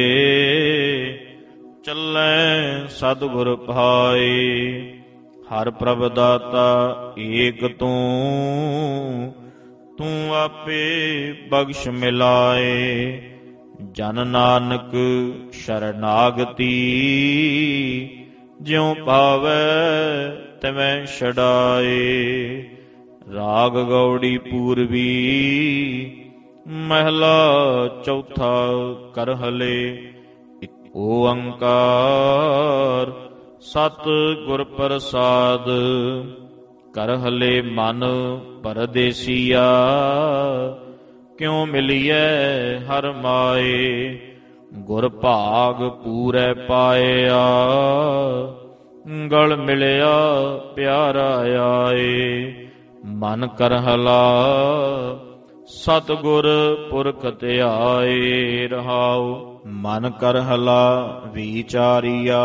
ਚੱਲੈ ਸਤਿਗੁਰ ਭਾਏ। ਹਰ ਪ੍ਰਭ ਦਾਤਾ ਏਕ ਤੂੰ, ਤੂੰ ਆਪੇ ਬਖਸ਼ ਮਿਲਾਏ। ਜਨ ਨਾਨਕ ਸ਼ਰਨਾਗਤੀ, ਜਿਉ ਪਾਵੈ ਤਿਵੈ ਛਡਾਏ। ਰਾਗ ਗੌੜੀ ਪੂਰਬੀ, ਮਹਿਲਾ ਚੌਥਾ ਕਰਹਲੇ। ਇਕ ਓੰਕਾਰ ਸਤਿਗੁਰ ਪ੍ਰਸਾਦ, ਕਰਹਲੇ ਮਨ ਪਰਦੇਸੀਆ। ਕਿਉ ਮਿਲੀਐ ਹਰ ਮਾਏ, ਗੁਰ ਭਾਗ ਪੂਰੈ ਪਾਇਆ। ਗਲ ਮਿਲਿਆ ਪਿਆਰਾ ਆਏ। ਮਨ ਕਰਹਲਾ ਸਤਿਗੁਰ ਪੁਰਖ ਧਿਆਏ ਰਹਾਉ। ਮਨ ਕਰਹਲਾ ਵਿਚਾਰੀਆ,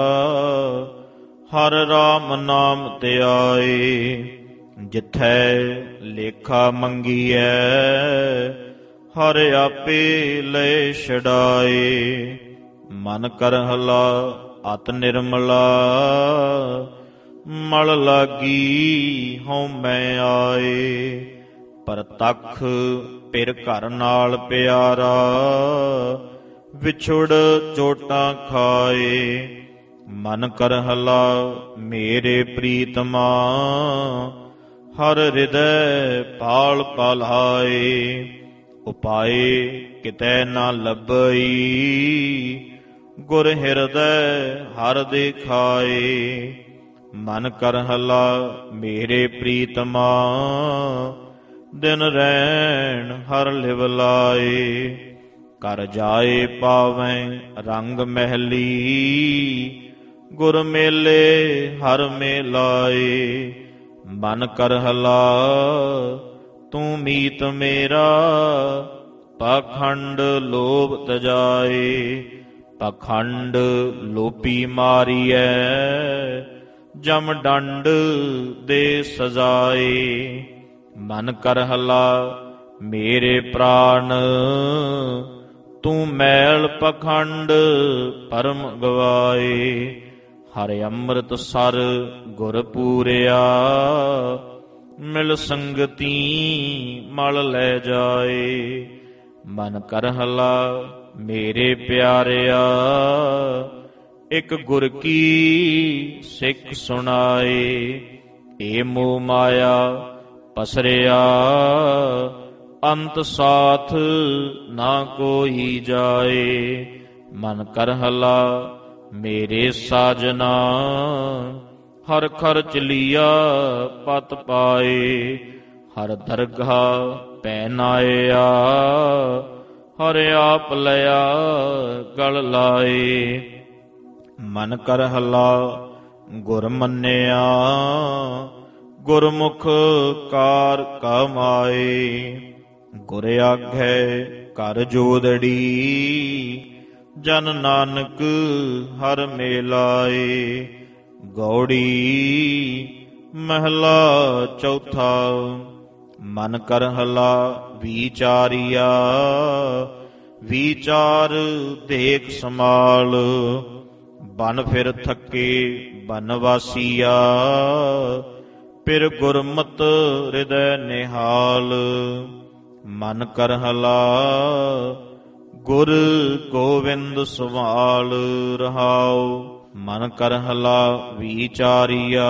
ਹਰ ਰਾਮ ਨਾਮ ਧਿਆਏ। ਜਿਥੈ ਲੇਖਾ ਮੰਗੀਐ, ਹਰ ਆਪੇ ਲੈ ਛਡਾਏ। ਮਨ ਕਰਹਲਾ ਅਤ ਨਿਰਮਲਾ, ਮਲ ਲਾਗੀ ਹਉਮੈ ਆਏ। ਪਰਤਖ ਪਿਰ ਘਰ ਨਾਲ ਪਿਆਰਾ, ਵਿਛੁੜ ਚੋਟਾਂ ਖਾਏ। ਮਨ ਕਰਹਲਾ ਮੇਰੇ ਪ੍ਰੀਤਮਾ, ਹਰ ਹਿਰਦੈ ਪਾਲ ਪਾਲਾਏ। ਉਪਾਏ ਕਿਤੈ ਨਾ ਲੱਭਈ, ਗੁਰ ਹਿਰਦੈ ਹਰ ਦਿਖਾਏ। ਮਨ ਕਰਹਲਾ ਮੇਰੇ ਪ੍ਰੀਤਮਾ, ਦਿਨ ਰੈਣ ਹਰ ਲਿਵ ਲਾਏ। ਕਰ ਜਾਏ ਪਾਵੈ ਰੰਗ ਮਹਿਲੀ, ਗੁਰ ਮੇਲੇ ਹਰ ਮੇਲਾਏ। ਮਨ ਕਰਹਲਾ ਤੂੰ ਮੀਤ ਮੇਰਾ, ਪਾਖੰਡ ਲੋਭ ਤਜਾਏ। ਪਾਖੰਡ ਲੋਪੀ ਮਾਰੀਐ, ਜਮ ਡੰਡ ਦੇ ਸਜਾਏ। ਮਨ ਕਰਹਲਾ ਮੇਰੇ ਪ੍ਰਾਨ, ਤੂੰ ਮੈਲ ਪਖੰਡ ਪਰਮ ਗਵਾਏ। ਹਰਿ ਅੰਮ੍ਰਿਤ ਸਰ ਗੁਰ ਪੂਰਿਆ, ਮਿਲ ਸੰਗਤੀ ਮਲ ਲੈ ਜਾਏ। ਮਨ ਕਰਹਲਾ ਮੇਰੇ ਪਿਆਰਿਆ, ਇਕ ਗੁਰ ਕੀ ਸਿੱਖ ਸੁਣਾਏ। ਏ ਮੋਹ ਮਾਇਆ ਪਸਰਿਆ, ਅੰਤ ਸਾਥ ਨਾ ਕੋਈ ਜਾਏ। ਮਨ ਕਰਹਲਾ ਮੇਰੇ ਸਾਜਨਾ, ਹਰ ਖਰਚ ਲਿਆ ਪਤ ਪਾਏ। ਹਰ ਦਰਗਾਹ ਪੈ ਨਾਇਆ, ਹਰ ਆਪ ਲਿਆ ਗਲ ਲਾਏ। ਮਨ ਕਰਹਲਾ ਗੁਰ ਮੰਨਿਆ, ਗੁਰਮੁਖ ਕਾਰ ਕਮਾਏ। ਗੁਰ ਆਗੈ ਕਰ ਜੋਦੜੀ, ਜਨ ਨਾਨਕ ਹਰ ਮੇਲਾਏ। ਗੌੜੀ ਮਹਿਲਾ ਚੌਥਾ। ਮਨ ਕਰਹਲਾ ਵਿਚਾਰੀਆ, ਵਿਚਾਰ ਦੇਖ ਸਮਾਲ। ਬਨ ਫਿਰ ਥੱਕੇ ਬਨਵਾਸੀਆ, ਪਿਰ ਗੁਰਮਤ ਹਿਰਦੈ ਨਿਹਾਲ। ਮਨ ਕਰਹਲਾ ਗੁਰ ਗੋਬਿੰਦ ਸੁਭਾਲ ਰਹਾਉ। ਮਨ ਕਰਹਲਾ ਵਿਚਾਰੀਆ,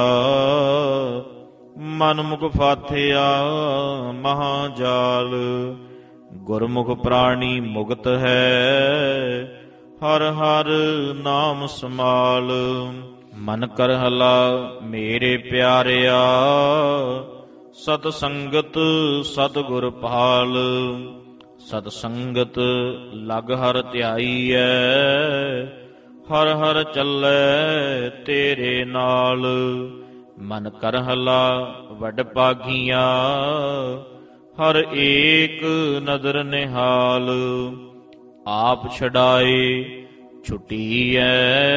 ਮਨ ਮੁਖ ਫਾਥਿਆ ਮਹਾਜਾਲ। ਗੁਰਮੁਖ ਪ੍ਰਾਣੀ ਮੁਕਤ ਹੈ, ਹਰ ਹਰ ਨਾਮ ਸਮਾਲ। ਮਨ ਕਰਹਲਾ ਮੇਰੇ ਪਿਆਰਿਆ, ਸਤ ਸੰਗਤ ਸਤਿਗੁਰ ਭਾਲ। ਸਤ ਸੰਗਤ ਲਗ ਹਰ ਧਿਆਈਐ, ਹਰ ਹਰ ਚੱਲੈ ਤੇਰੇ ਨਾਲ। ਮਨ ਕਰਹਲਾ ਵੱਡ ਭਾਗੀਆਂ, ਹਰ ਏਕ ਨਦਰ ਨਿਹਾਲ। ਆਪ ਛਡਾਏ ਛੁਟੀਐ,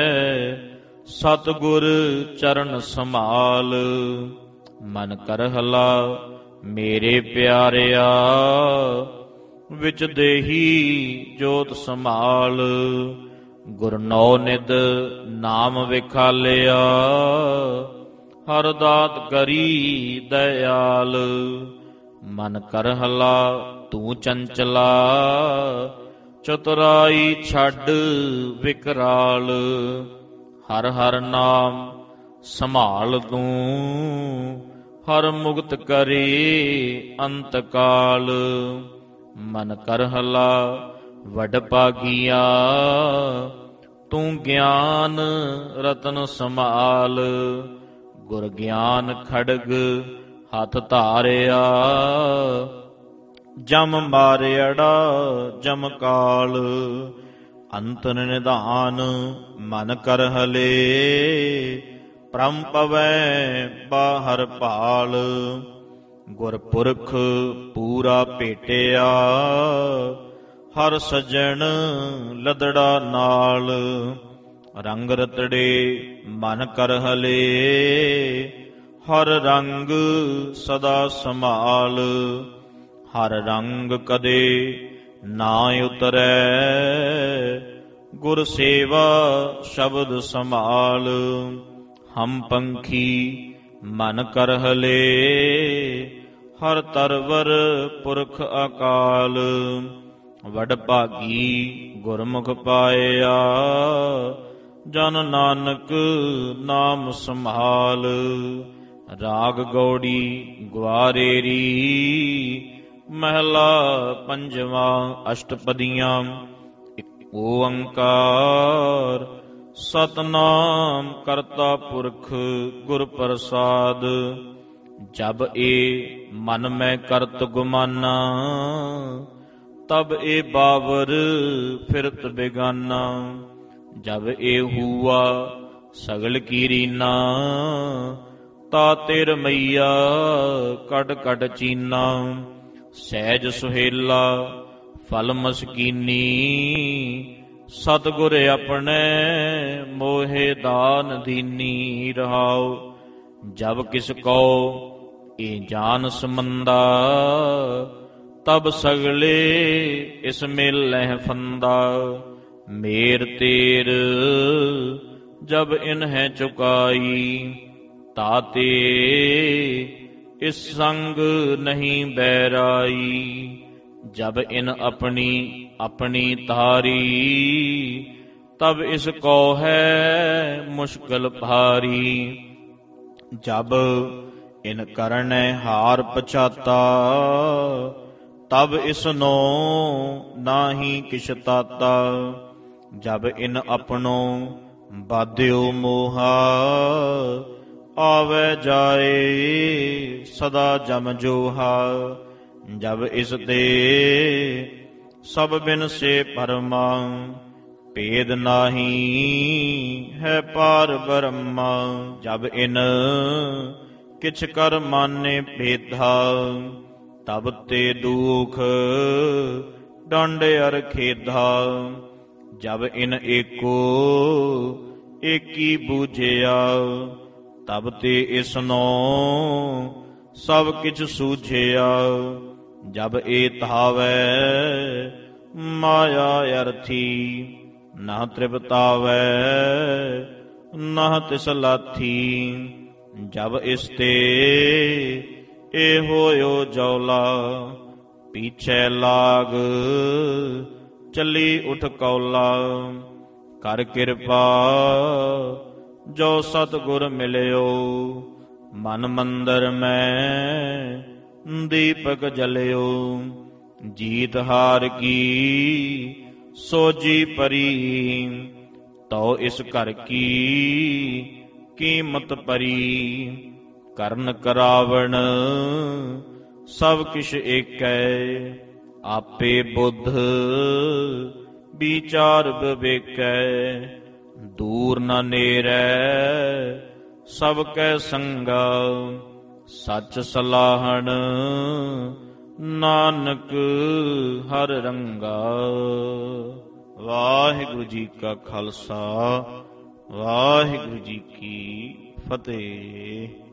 ਸਤਿਗੁਰ ਚਰਨ ਸੰਭਾਲ। ਮਨ ਕਰਹਲਾ ਮੇਰੇ ਪਿਆਰਿਆ, ਵਿਚ ਦੇਹੀ ਜੋਤ ਸੰਭਾਲ। ਗੁਰ ਨੌ ਨਿਧ ਨਾਮ ਵਿਖਾਲਿਆ, ਹਰ ਦਾਤ ਕਰੀ ਦਇਆਲ। ਮਨ ਕਰਹਲਾ ਤੂੰ ਚੰਚਲਾ, ਚਤੁਰਾਈ ਛੱਡ ਵਿਕਰਾਲ। ਹਰ ਹਰ ਨਾਮ ਸੰਭਾਲ ਤੂੰ, ਹਰ ਮੁਕਤ ਕਰੇ ਅੰਤ ਕਾਲ। ਮਨ ਕਰਹਲਾ ਵੱਡ ਭਾਗੀਆ, ਤੂੰ ਗਿਆਨ ਰਤਨ ਸੰਭਾਲ। ਗੁਰ ਗਿਆਨ ਖੜਗ ਹੱਥ ਧਾਰਿਆ, ਜਮ ਮਾਰਿਅੜਾ ਜਮ ਕਾਲ। ਅੰਤਰ ਨਿਧਾਨ ਮਨ ਕਰਹਲੇ, ਪ੍ਰਮ ਪਵੈ ਬਾਹਰ ਭਾਲ। ਗੁਰਪੁਰਖ ਪੂਰਾ ਭੇਟਿਆ, ਹਰ ਸੱਜਣ ਲਦੜਾ ਨਾਲ। ਰੰਗ ਰਤੜੇ ਮਨ ਕਰਹਲੇ, ਹਰ ਰੰਗ ਸਦਾ ਸੰਭਾਲ। ਹਰ ਰੰਗ ਕਦੇ ਨਾ ਉਤਰੈ, ਗੁਰ ਸੇਵਾ ਸ਼ਬਦ ਸੰਭਾਲ। ਹਮ ਪੰਖੀ ਮਨ ਕਰਹਲੇ, ਹਰ ਤਰਵਰ ਪੁਰਖ ਅਕਾਲ। ਵਡ ਭਾਗੀ ਗੁਰਮੁਖ ਪਾਇਆ, ਜਨ ਨਾਨਕ ਨਾਮ ਸੰਭਾਲ। ਰਾਗ ਗੌੜੀ ਗਵਾਰੇਰੀ, ਮਹਿਲਾ ਪੰਜਵਾਂ ਅਸ਼ਟਪਦੀਆਂ। ਇਕ ਓੰਕਾਰ ਸਤਨਾਮ ਕਰਤਾ ਪੁਰਖ ਗੁਰ ਪ੍ਰਸਾਦ। ਜਬ ਏ ਮਨ ਮੈਂ ਕਰਤ ਗੁਮਾਨਾ, ਤਬ ਏ ਬਾਵਰ ਫਿਰਤ ਬੇਗਾਨਾ। ਜਬ ਏ ਹੂਆ ਸਗਲ ਕੀ ਰੀਨਾ, ਤਾ ਤੇਰ ਮਈਆ ਕਡ ਕਡ ਚੀਨਾ। ਸਹਿਜ ਸੁਹੇਲਾ ਫਲ ਮਸਕੀਨੀ, ਸਤਿਗੁਰ ਆਪਣੇ ਮੋਹਿ ਦਾਨ ਦੀਨੀ। ਰਹਾਉ ਜਬ ਕਿਸ ਕੋ ਇਹ ਜਾਨ ਸਮੰਦਾ, ਤਬ ਸਗਲੇ ਇਸ ਮੇਲਹਿ ਫੰਦਾ। ਮੇਰ ਤੇਰ ਜਬ ਇਨਹਿ ਚੁਕਾਈ, ਤਾਤੇ ਇਸ ਸੰਗ ਨਹੀਂ ਬੈਰਾਈ। ਜਬ ਇਨ ਆਪਣੀ ਆਪਣੀ ਤਾਰੀ, ਤਬ ਇਸ ਕੋ ਹੈ ਮੁਸ਼ਕਲ ਭਾਰੀ। ਜਬ ਇਨ ਕਰਨੈ ਹਾਰ ਪਛਾਤਾ, ਤਬ ਇਸਨੋ ਨਾਹੀ ਕਿਛ ਤਾਤਾ। ਜਬ ਇਨ ਆਪਣੋ ਬਾਧਿਓ ਮੋਹਾ, ਆਵੈ ਜਾਏ ਸਦਾ ਜਮ ਜੋਹਾ। ਜਬ ਇਸ ਤੇ ਸਭ ਬਿਨ ਸੇ ਪਰਮਾ, ਭੇਦ ਨਾਹੀ ਹੈ ਪਾਰ ਬ੍ਰਹਮਾ। ਜਬ ਇਨ ਕਿਛ ਕਰ ਮਾਨੇ ਭੇਦਾ, ਤਬ ਤੇ ਦੁਖ ਡੰਡ ਅਰ ਖੇਦਾ। ਜਬ ਇਨ ਏਕੋ ਏਕੀ ਬੂਝਿਆ, ਤਬ ਤੇ ਇਸਨੋ ਸਭ ਕਿਛ ਸੂਝਿਆ। ਜਬ ਏ ਧਾਵੈ ਮਾਇਆ ਅਰਥੀ, ਨਾ ਤ੍ਰਿਪਤਾਵੈ ਨਾ ਤਿਸ ਲਾਥੀ। ਜਬ ਇਸ ਤੇ ਏ ਹੋਇਓ ਜੌਲਾ, ਪੀਛੇ ਲਾਗ ਚੱਲੀ ਉਠ ਕੌਲਾ। ਕਰ ਕਿਰਪਾ ਜੋ ਸਤਿਗੁਰ ਮਿਲਿਓ, ਮਨ ਮੰਦਰ ਮੈਂ ਦੀਪਕ ਜਲਿਓ। ਜੀਤ ਹਾਰ ਕੀ ਸੋਜੀ ਪਰੀ, ਤਉ ਇਸ ਘਰ ਕੀ ਕੀਮਤ ਪਰੀ। ਕਰਨ ਕਰਾਵਣ ਸਭ ਕਿਛ ਏਕੈ, ਆਪੇ ਬੁੱਧ ਵਿਚਾਰ ਵਿਵੇਕੈ। ਦੂਰ ਨ ਨੇਰੈ ਸਭ ਕੈ ਸੰਗਾ, ਸੱਚ ਸਲਾਹਣ ਨਾਨਕ ਹਰ ਰੰਗਾ। ਵਾਹਿਗੁਰੂ ਜੀ ਕਾ ਖਾਲਸਾ, ਵਾਹਿਗੁਰੂ ਜੀ ਕੀ ਫਤਿਹ।